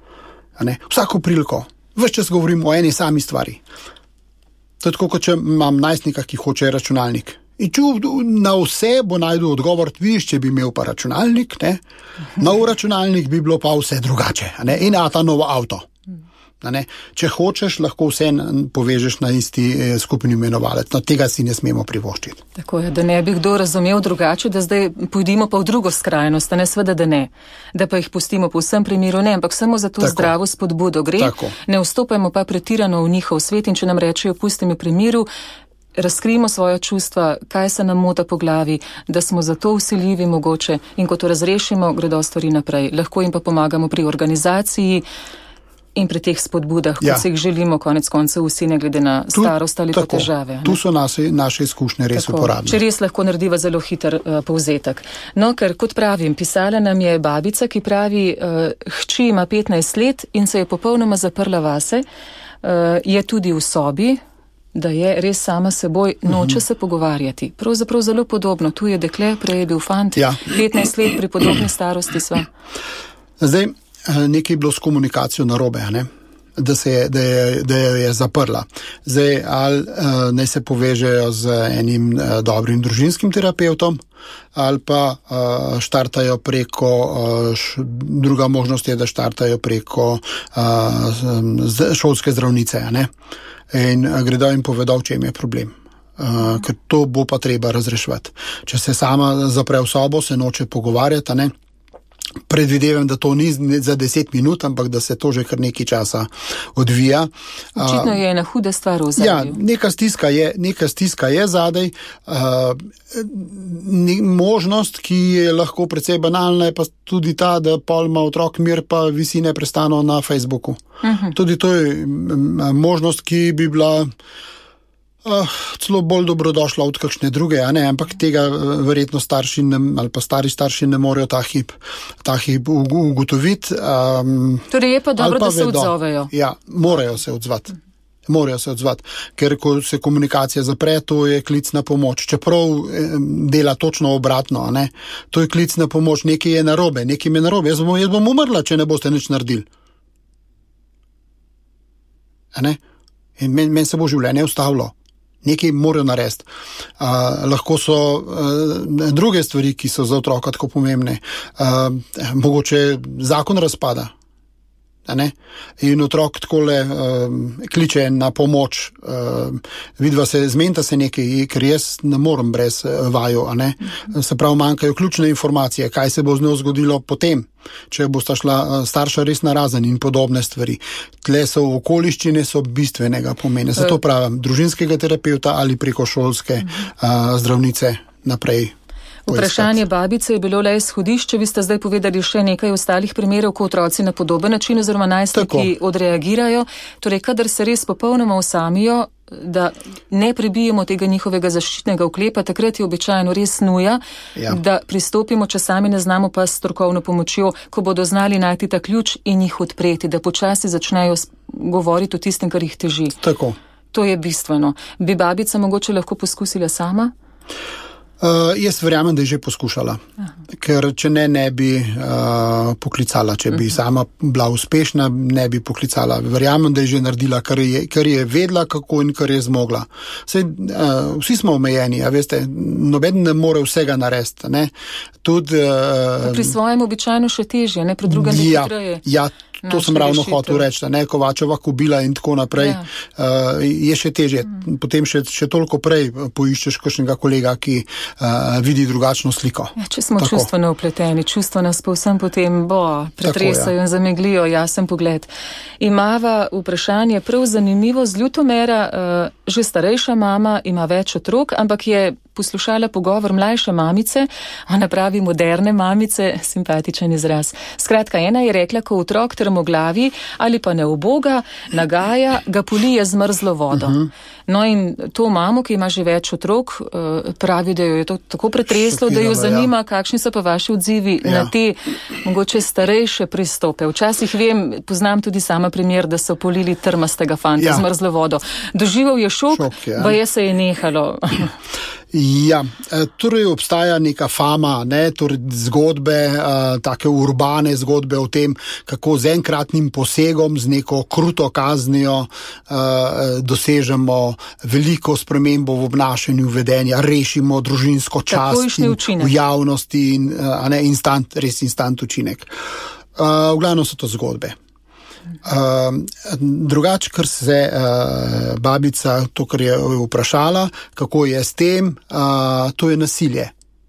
Vsako priliko, ves čas govorim o eni sami stvari. To je tako, kot če imam najstnika, ki hoče računalnik. In če na vse bo najdu odgovor, vidiš, če bi imel pa računalnik, ne? Nov računalnik bi bilo pa vse drugače. Ne? In a ta novo avto. Ne? Če hočeš, lahko vse povežeš na isti eh, skupni imenovalec. No, tega si ne smemo privoščiti. Tako je, da ne bi kdo razumel drugače, da zdaj pojdimo pa v drugo skrajnost, a ne sveda, da ne. Da pa jih pustimo po vsem primeru ne, ampak samo za to Tako. Zdravo spodbudo gre. Tako. Ne vstopajmo pa pretirano v njihov svet in če nam rečejo, pustimo primeru, razkrijemo svoja čustva, kaj se nam mota po glavi, da smo zato vsiljivi mogoče in ko to razrešimo, gredo stvari naprej. Lahko jim pa pomagamo pri organizaciji in pri teh spodbudah, ja. Ko se jih želimo konec koncev vsi, ne glede na starost ali pa težave. Tu so naše, naše izkušnje res tako, uporabne. Če res lahko narediva zelo hiter uh, povzetek. No, ker kot pravim, pisala nam je babica, ki pravi, uh, hči ima petnajst let in se je popolnoma zaprla vase, uh, je tudi v sobi, da je res sama seboj, noče se pogovarjati. Pravzaprav zelo podobno. Tu je dekle, prej je bil fant, ja. petnajst let pri podobni starosti sva. Zdaj, nekaj je bilo s komunikacijo narobe, ne? Da, se je, da, je, da je, je zaprla. Zdaj, ali uh, naj se povežejo z enim uh, dobrim družinskim terapeutom, ali pa uh, štartajo preko, uh, š, druga možnost je, da štartajo preko uh, šolske zdravnice, ne? In gredo in povedo, v čem je problem. Uh, ker to bo pa treba razreševati. Če se sama zapre v sobo, se noče pogovarjati, ne? Predvidevam, da to ni za deset minut, ampak da se to že kar nekaj časa odvija. Očitno je ena huda stvar v zadju. Ja, neka stiska je, neka stiska je zadaj. Uh, možnost, ki je lahko precej banalna, je pa tudi ta, da pol ima otrok mir, pa visi neprestano na Facebooku. Uh-huh. Tudi to je možnost, ki bi bila Uh, celo bolj dobrodošla od kakšne druge, a ne, ampak tega uh, verjetno starši ne, ali pa stari starši ne morejo ta hip, ta hip ugotoviti. Um, torej je pa dobro, pa da se vedo. Odzovejo. Ja, morajo se odzvati. Morajo se odzvati, ker ko se komunikacija zapre, to je klic na pomoč. Čeprav eh, dela točno obratno, a ne, to je klic na pomoč, nekaj je narobe, nekaj je narobe, jaz bom, jaz bom umrla, če ne boste nič naredili. A ne? In meni men se bo življenje ustavilo. Nekaj morajo narediti. Uh, lahko so uh, druge stvari, ki so za otroka tako pomembne. Uh, mogoče zakon razpada. A ne? In otrok takole uh, kliče na pomoč, uh, vidva se, zmenta se nekaj, ker jaz ne morem brez uh, vaju, a ne? Se pravi, manjkajo ključne informacije, kaj se bo z njo zgodilo potem, če bosta šla uh, starša res narazen in podobne stvari. Tle so okoliščine, so bistvenega pomena. Zato pravim, družinskega terapeuta ali preko šolske uh, zdravnice naprej. Vprašanje babice je bilo le izhodišče, vi ste zdaj povedali še nekaj ostalih primerov, ko otroci na podoben način oziroma najstniki odreagirajo. Torej, kadar se res popolnoma osamijo, da ne prebijemo tega njihovega zaščitnega uklepa, takrat je običajno res nuja, ja. Da pristopimo, če sami ne znamo pa s strokovno pomočjo, ko bodo znali najti ta ključ in jih odpreti, da počasi začnejo govoriti o tistem, kar jih teži. Tako. To je bistveno. Bi babica mogoče lahko poskusila sama? Uh, jaz verjamem, da je že poskušala, Aha. ker če ne, ne bi uh, poklicala, če bi uh-huh. sama bila uspešna, ne bi poklicala. Verjamem, da je že naredila, kar je, kar je vedla, kako in kar je zmogla. Sej, uh, vsi smo omejeni, a veste, noben ne more vsega narediti, ne. Tudi, uh, pri svojem običajno še težje, ne, pri drugem ja, hitreje. Ja, to sem ravno hotel reči, ne, Kovačeva kobila in tako naprej, ja. uh, je še težje. Mm. Potem še, še toliko prej poiščeš kakšnega kolega, ki uh, vidi drugačno sliko. Ja, če smo tako čustveno upleteni, čustva nas povsem potem bo pretresajo tako, ja. In zameglijo jasen pogled. Imava vprašanje prav zanimivo z Ljutomera, uh, že starejša mama ima več otrok, ampak je poslušala pogovor mlajše mamice, ona pravi moderne mamice, simpatičen izraz. Skratka, ena je rekla, ko otrok trmoglavi ali pa ne uboga, nagaja, ga polije z mrzlo vodo. Uh-huh. No in to mamo, ki ima že več otrok, pravi, da jo je to tako pretreslo, da jo zanima, ja. Kakšni so pa vaši odzivi ja. Na te mogoče starejše pristope. Včasih vem, poznam tudi sama primer, da so polili trmastega fanta ja. Z mrzlo vodo. Doživel je šok, šok ja. Pa je se je nehalo. Ja, torej obstaja neka fama, ne, torej zgodbe, take urbane zgodbe o tem, kako z enkratnim posegom, z neko kruto kaznijo dosežemo veliko spremembo v obnašanju vedenja, rešimo družinsko čast v javnosti in a ne, instant, res instant učinek. V glavnem so to zgodbe. Uh, drugače, kar se uh, babica, to, kar je vprašala, kako je s tem, uh, to je nasilje.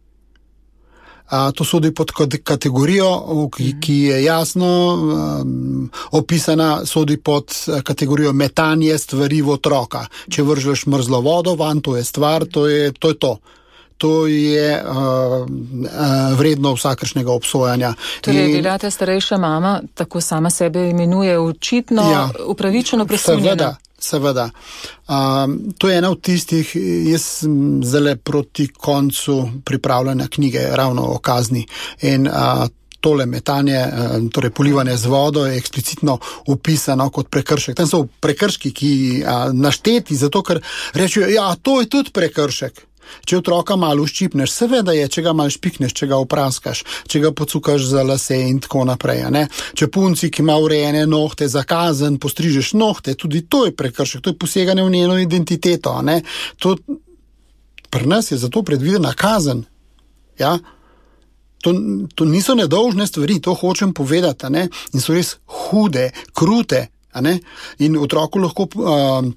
Uh, to sodi pod kategorijo, ki, ki je jasno um, opisana, sodi pod kategorijo metanje stvari v otroka. Če vržeš mrzlo vodo van, to je stvar, to je to. Je to. To je uh, uh, vredno vsakršnega obsojanja. Torej je bila ta starejša mama, tako sama sebe imenuje, očitno ja, upravičeno presunjena. Seveda, seveda. Um, to je ena od tistih, jaz sem zdaj proti koncu pripravljena knjige ravno o kazni. In uh, tole metanje, uh, torej polivanje z vodo je eksplicitno opisano kot prekršek. Tam so prekrški, ki uh, našteti, zato ker rečejo, ja, to je tudi prekršek. Če otroka malo ščipneš, seveda je, če ga malo špikneš, če ga opraskaš, če ga pocukaš za lase in tako naprej. Ne? Če punci, ki ima urejene nohte za kazen, postrižeš nohte, tudi to je prekršek, to je poseganje v njeno identiteto. Ne? To, pri nas je zato predvidena kazen. Ja? To, to niso nedolžne stvari, to hočem povedati, ne? In so res hude, krute. Ne? In otroku lahko... Uh,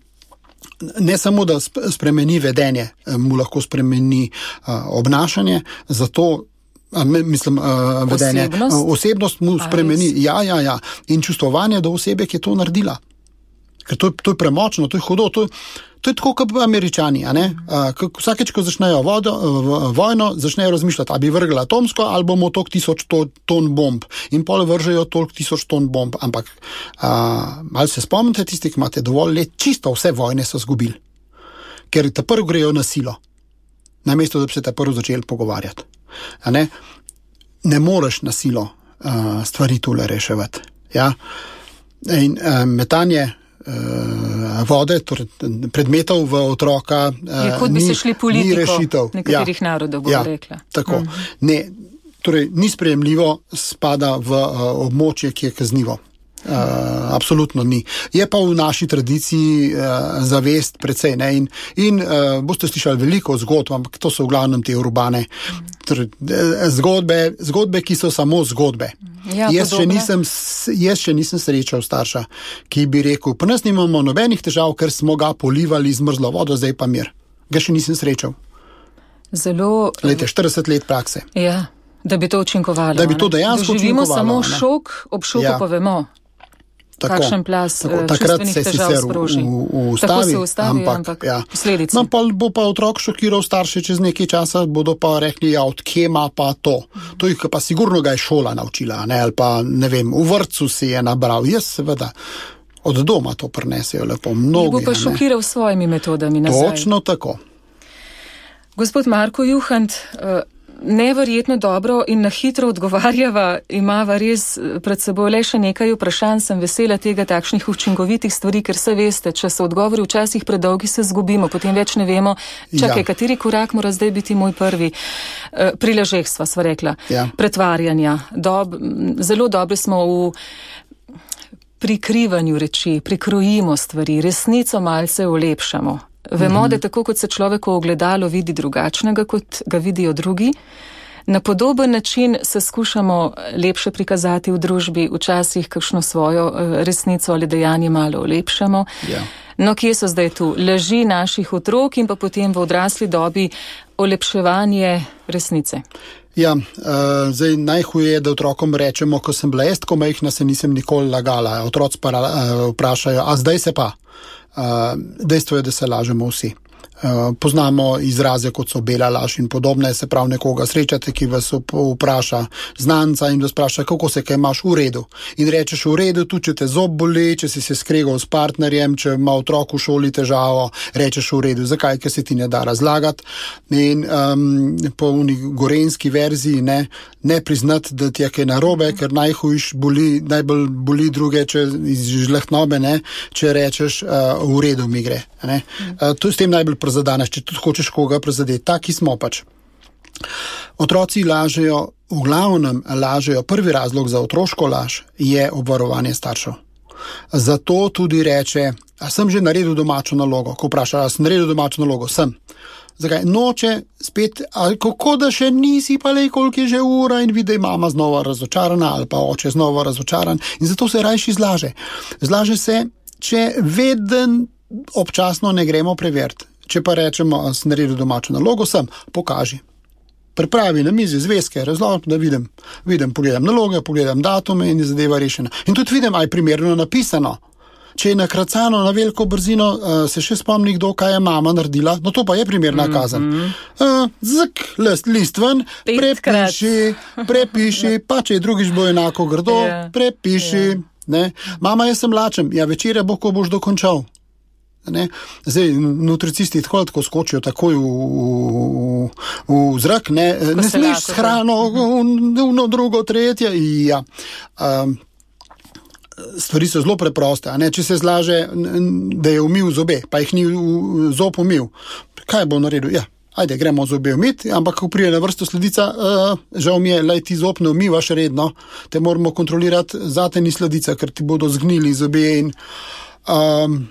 ne samo, da spremeni vedenje, mu lahko spremeni uh, obnašanje, zato, uh, mislim, uh, vedenje, osebnost, uh, osebnost mu spremeni, ja, ja, ja, in čustvovanje do osebe, ki je to naredila. Ker to, to je premočno, to je hudo, to, to je tako, kot Američani, a ne? Uh, vsakeč, ko začnejo vodo, uh, vojno, začnejo razmišljati, a bi vrgli atomsko, ali bomo toliko tisoč to, ton bomb. In pol vržejo toliko tisoč ton bomb. Ampak, uh, ali se spomnite tisti, ki imate dovolj let, čisto vse vojne so zgubili. Ker ta prvo grejo na silo. Namesto, da bi se ta prvo začeli pogovarjati. A ne? Ne moreš na silo uh, stvari tule reševati. Ja? In uh, metanje Uh, vode, torej predmetov v otroka uh, je, kot bi ni, se šli politiko ni rešitev. Nekaterih ja, narodov, bom ja, rekla. Tako. Mm. Ne, torej, ni sprejemljivo, spada v uh, območje, ki je kaznivo. Uh, absolutno ni. Je pa v naši tradiciji uh, zavest precej, ne, in, in uh, boste slišali veliko zgodb, ampak to so v glavnem te urbane torej, zgodbe, zgodbe, ki so samo zgodbe. Ja, jaz, še nisem, jaz še nisem srečal starša, ki bi rekel, pa nas nimamo nobenih težav, ker smo ga polivali z mrzlo vodo, zdaj pa mir. Ga še nisem srečal. Zelo... Lete, štirideset let prakse. Ja, da bi to učinkovalo. Da bi to dejansko učinkovalo. Živimo samo ne? šok, ob šoku ja. pa vemo. Tako, kakšen plas tako, takrat se sicer ustavi, ustavi, ampak, ampak ja. posledice. No, pa bo pa otrok šokiral starše čez nekaj časa, bodo pa rekli, ja, od kje ima pa to. To jih pa sigurno ga je šola naučila, ne, ali pa, ne vem, v vrtcu si je nabral. Jaz seveda od doma to prinesejo lepo mnogi. Bo pa šokiral s svojimi metodami nazaj. Točno tako. Gospod Marko Juhant, neverjetno dobro in na hitro odgovarjava, imava res pred seboj le še nekaj vprašanj, sem vesela tega takšnih učinkovitih stvari, ker se veste, če so odgovori včasih predolgi, se zgubimo, potem več ne vemo, čakaj, ja. kateri korak mora zdaj biti moj prvi. Pri lažeh sva, sva rekla, ja. pretvarjanja, Dob, zelo dobri smo v prikrivanju reči, prikrojimo stvari, resnico malce olepšamo. Vemo, da tako kot se človek v ogledalo vidi drugačnega, kot ga vidijo drugi, na podoben način se skušamo lepše prikazati v družbi, včasih kakšno svojo resnico ali dejanje malo olepšamo. Ja. No, kje so zdaj tu laži naših otrok in pa potem v odrasli dobi olepševanje resnice? Ja, uh, zdaj najhuje je, da otrokom rečemo, ko sem bila jaz, ko majhna se nisem nikoli lagala. Otroci pa uh, vprašajo, a zdaj se pa? Uh, dejstvo je, da se lažemo vsi. Uh, poznamo izraze, kot so bela laž in podobne, se prav nekoga srečate, ki vas vpraša znanca in vas vpraša, kako se kaj imaš v redu. In rečeš v redu, tudi če te zob boli, če si se skregal s partnerjem, če ima otrok v šoli težavo, rečeš v redu. Zakaj? Ker se ti ne da razlagati. In um, po uni gorenski verziji ne, ne priznati, da ti je kaj narobe, ker najhujš boli, najbolj boli druge, če iz žlehtnobe, ne, če rečeš uh, v redu mi gre. Ne. Uh, to s tem najbolj prizadaneš, če tudi hočeš koga prizadeti. Taki smo pač. Otroci lažejo, v glavnem lažejo, prvi razlog za otroško laž je obvarovanje staršev. Zato tudi reče, a sem že naredil domačo nalogo, ko vpraša, a sem naredil domačo nalogo, sem. Zakaj? Noče spet, ali kako da še nisi, pa lej, koliko je že ura in vidi, da je mama znova razočarana ali pa oče znova razočaran in zato se rajši zlaže. Zlaže se, če veden občasno ne gremo preveriti. Če pa rečemo, a sem naredil domačo nalogo, sem, pokaži. Pripravi na mizi zvezke, razložim, da vidim, vidim, pogledam naloge, pogledam datume in je zadeva rešena. In tudi vidim, aj primerno napisano. Če je nakracano na veliko brzino, uh, se še spomni kdo, kaj je mama naredila, no to pa je primerna kazen. Uh, zak, list, list ven, prepiši, prepiši, pa če je drugič bo enako grdo, yeah. prepiši. Yeah. Ne? Mama, jaz sem lačen, ja večere bo, ko boš dokončal. Ne? Zdaj, nutricisti tako, tako skočijo takoj v, v, v zrak, ne, ne smeš s hrano, no, drugo, tretje. Ja. Um, stvari so zelo preproste. A ne? Če se zlaže, da je umil zobe, pa jih ni zob umil, kaj bo naredil? Ja, ajde, gremo zobe umiti, ampak ko prije na vrsto sledica, uh, žal mi je, lej, ti zob ne umivaš redno, te moramo kontrolirati, zate ni sledica, ker ti bodo zgnili zobe in um,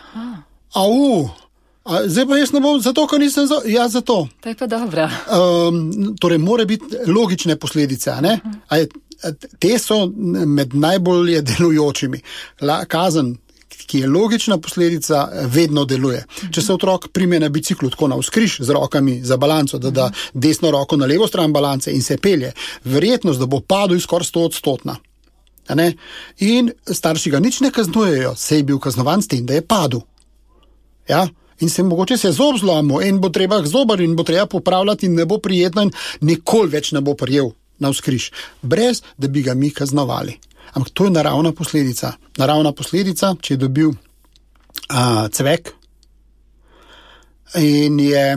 Au, a, zdaj pa jaz ne bom, zato, ker nisem za, ja, zato. To je pa dobro. Um, torej, more biti logične posledice, a ne? A je, te so med najbolj delujočimi. La, kazen, ki je logična posledica, vedno deluje. Če se otrok prime na biciklu tako na vzkriž z rokami za balanco, da da desno roko na levo stran balance in se pelje, verjetnost, da bo padel skoraj sto odstotna. A ne? In starši ga nič ne kaznujejo, se je bil kaznovan s tem, da je padel. Ja, in se mogoče se zob zlomil in bo treba k zobar in bo treba popravljati in ne bo prijetno in nikoli več ne bo prijel na vzkriž, brez da bi ga mi kaznovali. Ampak to je naravna posledica. Naravna posledica, če je dobil a, cvek in je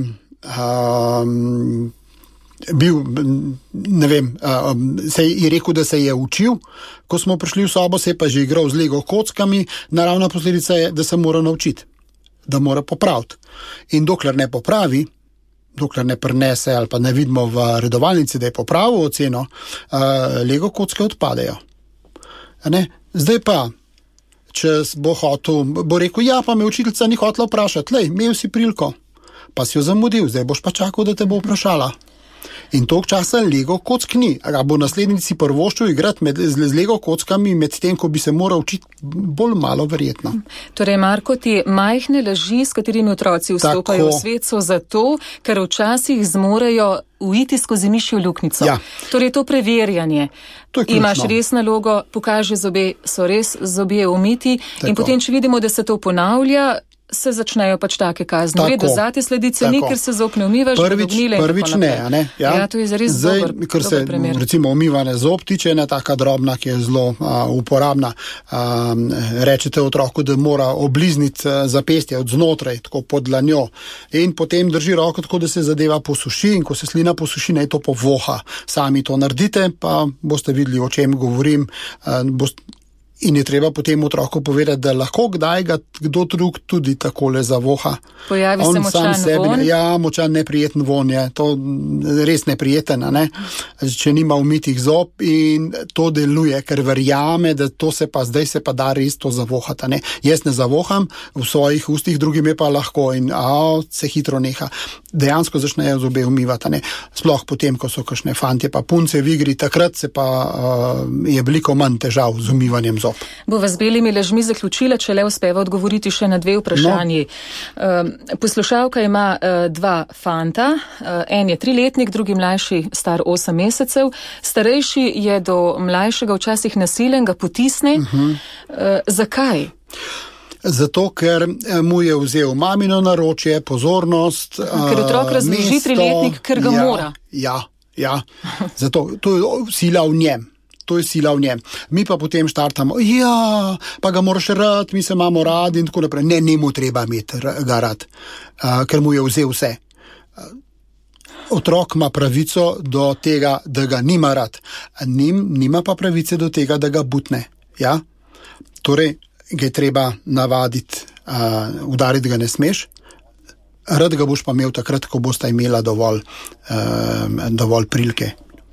um, bil, ne vem, um, se je rekel, da se je učil, ko smo prišli v sobo, se je pa že igral z Lego kockami, naravna posledica je, da se mora naučiti, da mora popraviti. In dokler ne popravi, dokler ne prenese ali pa ne vidimo v redovalnici, da je popravil oceno, uh, Lego kocke odpadejo. A ne? Zdaj pa, če bo hotel, bo rekel, ja, pa me učiteljica ni hotela vprašati, lej, imel si priliko, pa si jo zamudil, zdaj boš pa čakal, da te bo vprašala. In tog časa Lego kock ni. A bo naslednjici prvoščil igrati med, z, z Lego kockami med tem, ko bi se moral učiti, bolj malo verjetno. Torej, Marko, ti majhne laži, s katerimi otroci vstopajo Tako. v svet, so zato, ker včasih zmorejo uiti skozi mišjo luknjico. Ja. Torej, to preverjanje. To Imaš res nalogo, pokaži zobe, so res zobje umiti. Tako. In potem, če vidimo, da se to ponavlja, se začnejo pač take kazni. Redo, zate sledice ni, ker se zob ne umivaš, prvič, prvič ne, a ne? Ja, ja to je zares Zdaj, dober, ker se, dober primer. Recimo, umivanje zob tiče, ena taka drobna, ki je zelo a, uporabna. A, rečete otroku, da mora oblizniti zapestje od znotraj, tako pod dlanjo. In potem drži roko tako, da se zadeva posuši in ko se slina posuši, naj to povoha. Sami to naredite, pa boste videli, o čem govorim. A, boste, In je treba potem otroku povedati, da lahko kdaj ga kdo drug tudi takole zavoha. Pojavi On se močan sebi, von. Ja, močan neprijeten von je. To res neprijeten, ne? Če nima umitih zob in to deluje, ker verjame, da to se pa zdaj se pa da res to zavohati. Ne? Jaz ne zavoham v svojih ustih, drugim je pa lahko in a, se hitro neha. Dejansko začnejo zobe umivati. Ne? Sploh potem, ko so kakšne fantje pa punce v igri, takrat se pa uh, je veliko manj težav z umivanjem zob. Bova z belimi lažmi zaključila, če le uspeva odgovoriti še na dve vprašanji. No. Poslušalka ima dva fanta, en je triletnik, drugi mlajši star osem mesecev. Starejši je do mlajšega včasih nasilen, ga potisne. Uh-huh. Zakaj? Zato, ker mu je vzel mamino naročje, pozornost, ker otrok razloži triletnik, ker ga ja, mora. Ja, ja. Zato, to je sila v njem. To je sila v njem. Mi pa potem štartamo, ja, pa ga moraš rad, mi se imamo rad in tako naprej. Ne, ne mu treba imeti ga rad, uh, ker mu je vzel vse. Uh, otrok ima pravico do tega, da ga nima rad. Nim, nima pa pravice do tega, da ga butne. Ja? Torej, ga je treba navaditi, uh, udariti ga ne smeš, Rad ga boš pa imel takrat, ko bosta imela dovolj, um, dovolj prilike.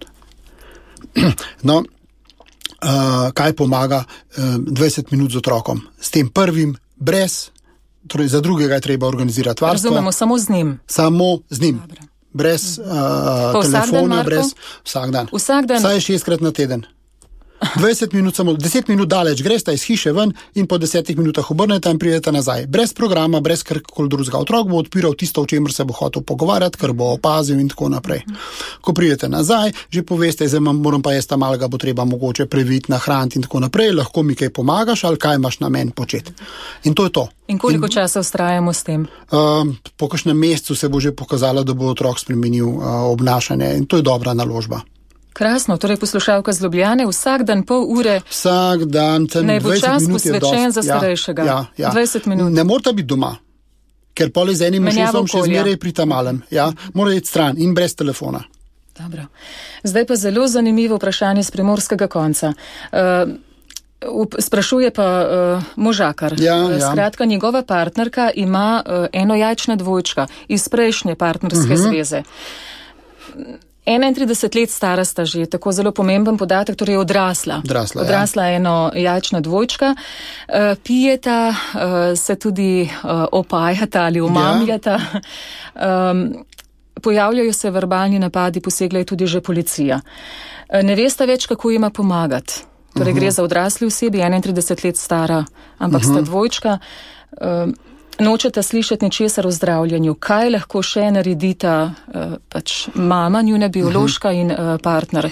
No, uh, kaj pomaga um, dvajset minut z otrokom? S tem prvim, brez, torej za drugega je treba organizirati varstvo. Razumemo, samo z njim. Samo z njim. Dobre. Brez uh, telefona, brez vsak dan. Vsak dan. Vsaj šestkrat na teden. dvajset minut, samo deset minut daleč gresta iz hiše ven in po desetih minutah obrnete in pridete nazaj. Brez programa, brez karkoli drugega. Otrok bo odpiral tisto, o čemer se bo hotel pogovarjati, kar bo opazil in tako naprej. Ko pridete nazaj, že poveste, zdaj moram pa jaz tam malo, ga bo treba mogoče previti, nahraniti in tako naprej, lahko mi kaj pomagaš ali kaj imaš namen početi. In to je to. In koliko in, časa vztrajamo s tem? Uh, po kakšnem mesecu se bo že pokazalo, da bo otrok spremenil uh, obnašanje in to je dobra naložba. Krasno, torej poslušalka z Ljubljane, vsak dan pol ure. Vsak dan, ten naj bo čas posvečen za ja, starejšega. Ja, ja. dvajset minut. Ne morate biti doma, ker pol z enim ušesom še zmeraj pri tamalem. Ja, mora iti stran in brez telefona. Dobro. Zdaj pa zelo zanimivo vprašanje z primorskega konca. Uh, Sprašuje pa uh, možakar. Ja, ja. Skratka, njegova partnerka ima uh, enojajčna dvojčka iz prejšnje partnerske uh-huh. zveze. enaintrideset let stara sta že, tako zelo pomemben podatek, torej odrasla. Odrasla, odrasla ja. eno jajčna dvojčka. Uh, pijeta, uh, se tudi uh, opajata ali umamljata. Ja. Um, pojavljajo se verbalni napadi, posegla je tudi že policija. Uh, ne veste več, kako jima pomagati. Torej uh-huh. gre za odrasli osebi, enaintrideset let stara, ampak uh-huh. sta dvojčka. Uh, Nočete slišati ničesar o zdravljenju. Kaj lahko še naredita uh, pač mama, njuna biološka uh-huh. in uh, partner?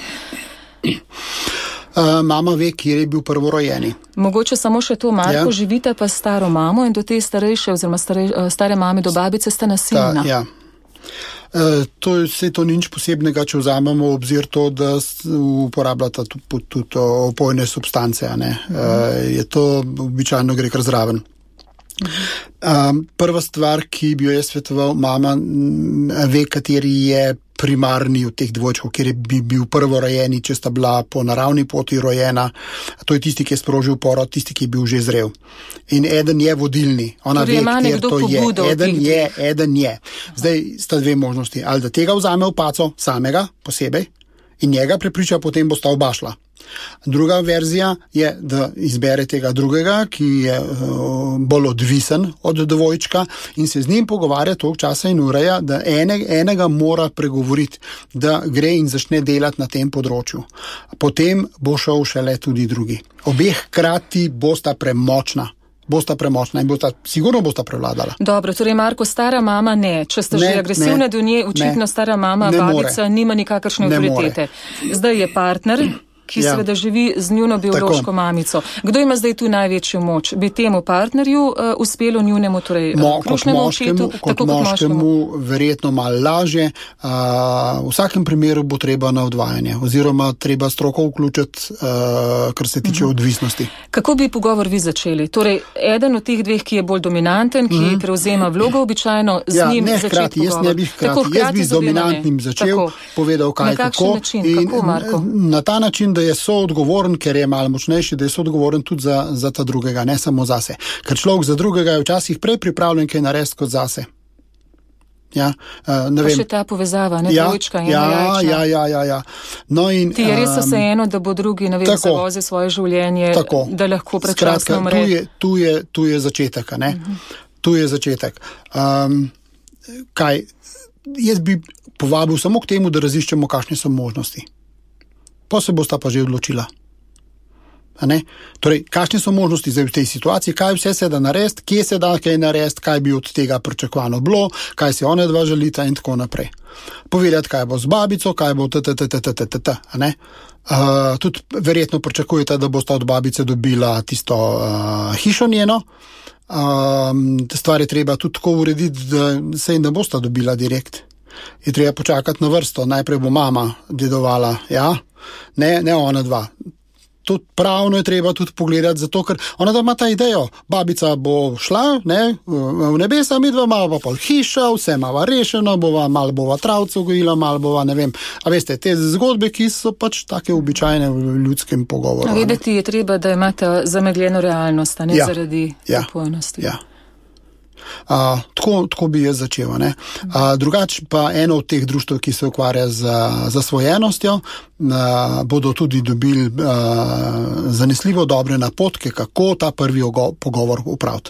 Uh, mama ve, kje je bil prvorojeni. Mogoče samo še to, Marko, ja. Živite pa staro mamo in do te starejše oziroma stare, uh, stare mame, do babice ste nasilna. Ta, ja. Uh, to je vse to nič posebnega, če vzamemo obzir to, da uporabljata tudi, tudi opojne substance. A ne? Uh, je to običajno gre kar zraven. Um, prva stvar, ki bi jo jaz svetoval, mama ve, kateri je primarni od teh dvojčkov, kjer je bi bil prvorojeni, če sta bila po naravni poti rojena. To je tisti, ki je sprožil porod, tisti, ki je bil že zrel. In eden je vodilni. Ona ve, kjer to je. Eden je, eden je. Zdaj sta dve možnosti. Ali da tega vzame v paco samega, posebej, in njega prepriča, potem bo sta oba šla. Druga verzija je, da izbere tega drugega, ki je uh, bolj odvisen od dvojčka in se z njim pogovarja toliko časa in ureja, da ene, enega mora pregovoriti, da gre in začne delati na tem področju. Potem bo šel šele tudi drugi. Obeh hkrati bosta premočna. Bosta premočna in bosta, sigurno bosta prevladala. Dobro, torej Marko, stara mama ne. Če ste ne, že agresivne do nje, očitno ne, stara mama, babica, nima nikakršne avtoritete. Zdaj je partner, ki ja. seveda živi z njuno biološko Tako. mamico. Kdo ima zdaj tu največjo moč? Bi temu partnerju uh, uspelo njunemu, torej Mo, krušnemu očetu? Kot tako moškemu, kot moškemu verjetno malo lažje. Uh, v vsakem primeru bo treba na odvajanje, oziroma treba stroko vključiti, uh, kar se tiče uh-huh. odvisnosti. Kako bi pogovor vi začeli? Torej, eden od teh dveh, ki je bolj dominanten, ki uh-huh. prevzema vlogo običajno, z ja, njim ne, začeti hkrati, pogovor. Jaz ne bi hkrati, tako, hkrati jaz bi z dominantnim začel, tako. povedal kaj na kako. Način? In kako, Marko? Na ta način, da je soodgovoren, ker je malo močnejši, da je soodgovoren tudi za, za ta drugega, ne samo zase. Ker človek za drugega je včasih prej pripravljen kaj narediti kot zase. Ja, uh, ne pa vem. še ta povezava, ne ja, dvojčka in ja, jajčna. Ja, ja, ja, ja. No in, Ti je res vseeno, da bo drugi, ne vem, zavozi svoje življenje, tako, da lahko predčasno umre. Tu je, tu je, tu je začetek, ne? Uh-huh. Tu je začetek. Um, kaj, jaz bi povabil samo k temu, da raziščemo, kakšne so možnosti. Pa se bosta pa že odločila. A ne? Torej, kakšne so možnosti zdaj v tej situaciji, kaj vse se da narediti, kje se da kaj narediti, kaj bi od tega pričakovano bilo, kaj si one dva želita in tako naprej. Povedati, kaj bo z babico, kaj bo tttttttt, a ne? Uh, tudi verjetno pričakujete, da bosta od babice dobila tisto uh, hišo njeno. Um, stvar je treba tudi tako urediti, da se ne bosta dobila direkt. Je treba počakati na vrsto, najprej bo mama dedovala, ja, ne, ne ona dva. Tudi pravno je treba tudi pogledati, zato ker ona da ima ta idejo, babica bo šla, ne, v nebesa, mi dva malo pa pol hiša, vse malo rešeno, bova, malo bova travce gojila, malo bova, ne vem, a veste, te zgodbe, ki so pač take običajne v ljudskem pogovoru. A vedeti je treba, da imate zamegljeno realnost, a ne ja, zaradi ja, opojnosti. Ja. Uh, tako, tako bi jaz začel. Uh, drugač pa eno od teh društev, ki se ukvarja z zasvojenostjo, uh, bodo tudi dobili uh, zanesljivo dobre napotke, kako ta prvi pogovor upraviti.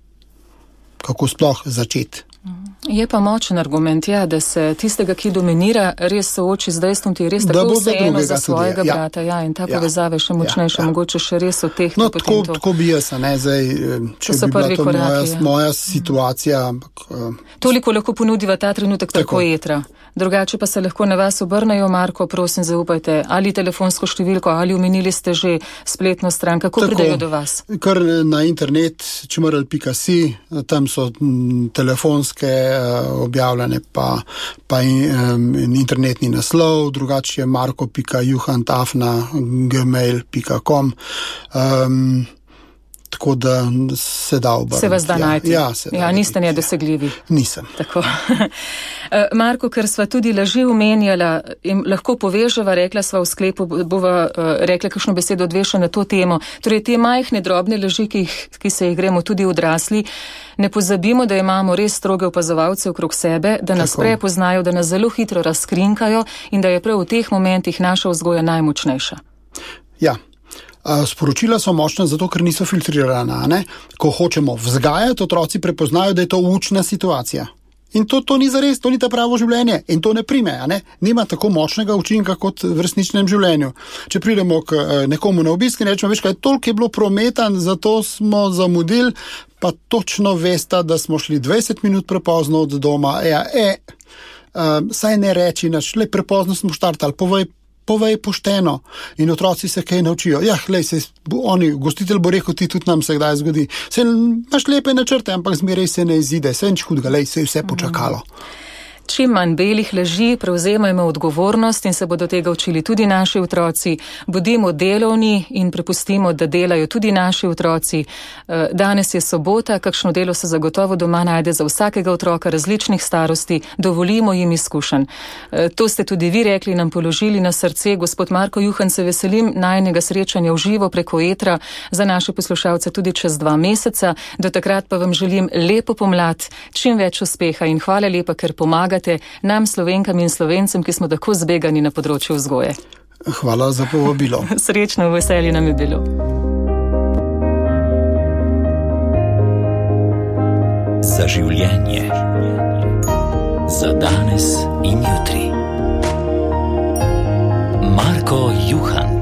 Kako sploh začeti. Je pa močen argument, ja, da se tistega, ki dominira, res sooči z dejstvom, ti je res tako vseeno za svojega tudi, brata. Ja. Ja, in ta ja. povezava je še močnejša, ja, ja. mogoče še res od teh. No, tako, tako bi jaz, ne, zdaj, če bi bila to koraki, moja, ja. moja situacija. Ampak, uh, Toliko lahko ponudiva ta trenutek tako jetra. Drugače pa se lahko na vas obrnajo, Marko, prosim, zaupajte, ali telefonsko številko, ali omenili ste že spletno stran, kako tako, pridejo do vas? Kar na internet, čmrl pika si, tam so m, telefonske uh, objavljene, pa, pa in, um, internetni naslov, drugače je marko pika juhant afna gmail pika com. Um, Tako da se da obrniti. Se vas da ja. najti. Ja, se da ja, niste nedosegljivi. Nisem. Tako. Marko, ker sva tudi laži omenjala in lahko poveževa, rekla sva v sklepu, bova rekla kakšno besedo dve še na to temo. Torej, te majhne, drobne laži, ki, jih, ki se jih gremo tudi odrasli, ne pozabimo, da imamo res stroge opazovalce okrog sebe, da nas Tako. prepoznajo, da nas zelo hitro razkrinkajo in da je prav v teh momentih naša vzgoja najmočnejša. Ja. Sporočila so močna zato, ker niso filtrirana. Ne? Ko hočemo vzgajati, otroci prepoznajo, da je to učna situacija. In to, to ni zares, to ni ta pravo življenje. In to ne prime, ne? Nima tako močnega učinka kot v resničnem življenju. Če pridemo k nekomu na obisk in rečemo, veš kaj, toliko je bilo prometa, zato smo zamudili, pa točno veste, da smo šli dvajset minut prepozno od doma. Ja, e, uh, saj ne reči, naš, le prepozno smo štartali, povej, povej pošteno in otroci se kaj naučijo. Ja, glej, se, oni, gostitelj bo rekel, ti tudi nam se kdaj zgodi. Se imaš lepe načrte, ampak zmeraj se ne izide. Se nič hudega, glej, se je vse počakalo. Čim manj belih laži, prevzemajmo odgovornost in se bodo tega učili tudi naši otroci. Bodimo delovni in prepustimo, da delajo tudi naši otroci. Danes je sobota, kakšno delo se zagotovo doma najde za vsakega otroka različnih starosti. Dovolimo jim izkušenj. To ste tudi vi rekli, nam položili na srce. Gospod Marko Juhant, se veselim najnega srečanja v živo preko etra za naše poslušalce tudi čez dva meseca. Do takrat pa vam želim lepo pomlad, čim več uspeha in hvala lepa, ker pomagate nam, Slovenkam in Slovencem, ki smo tako zbegani na področju vzgoje. Hvala za povabilo. Srečno, veselje nam je bilo. Za življenje. Za danes in jutri. Marko Juhant.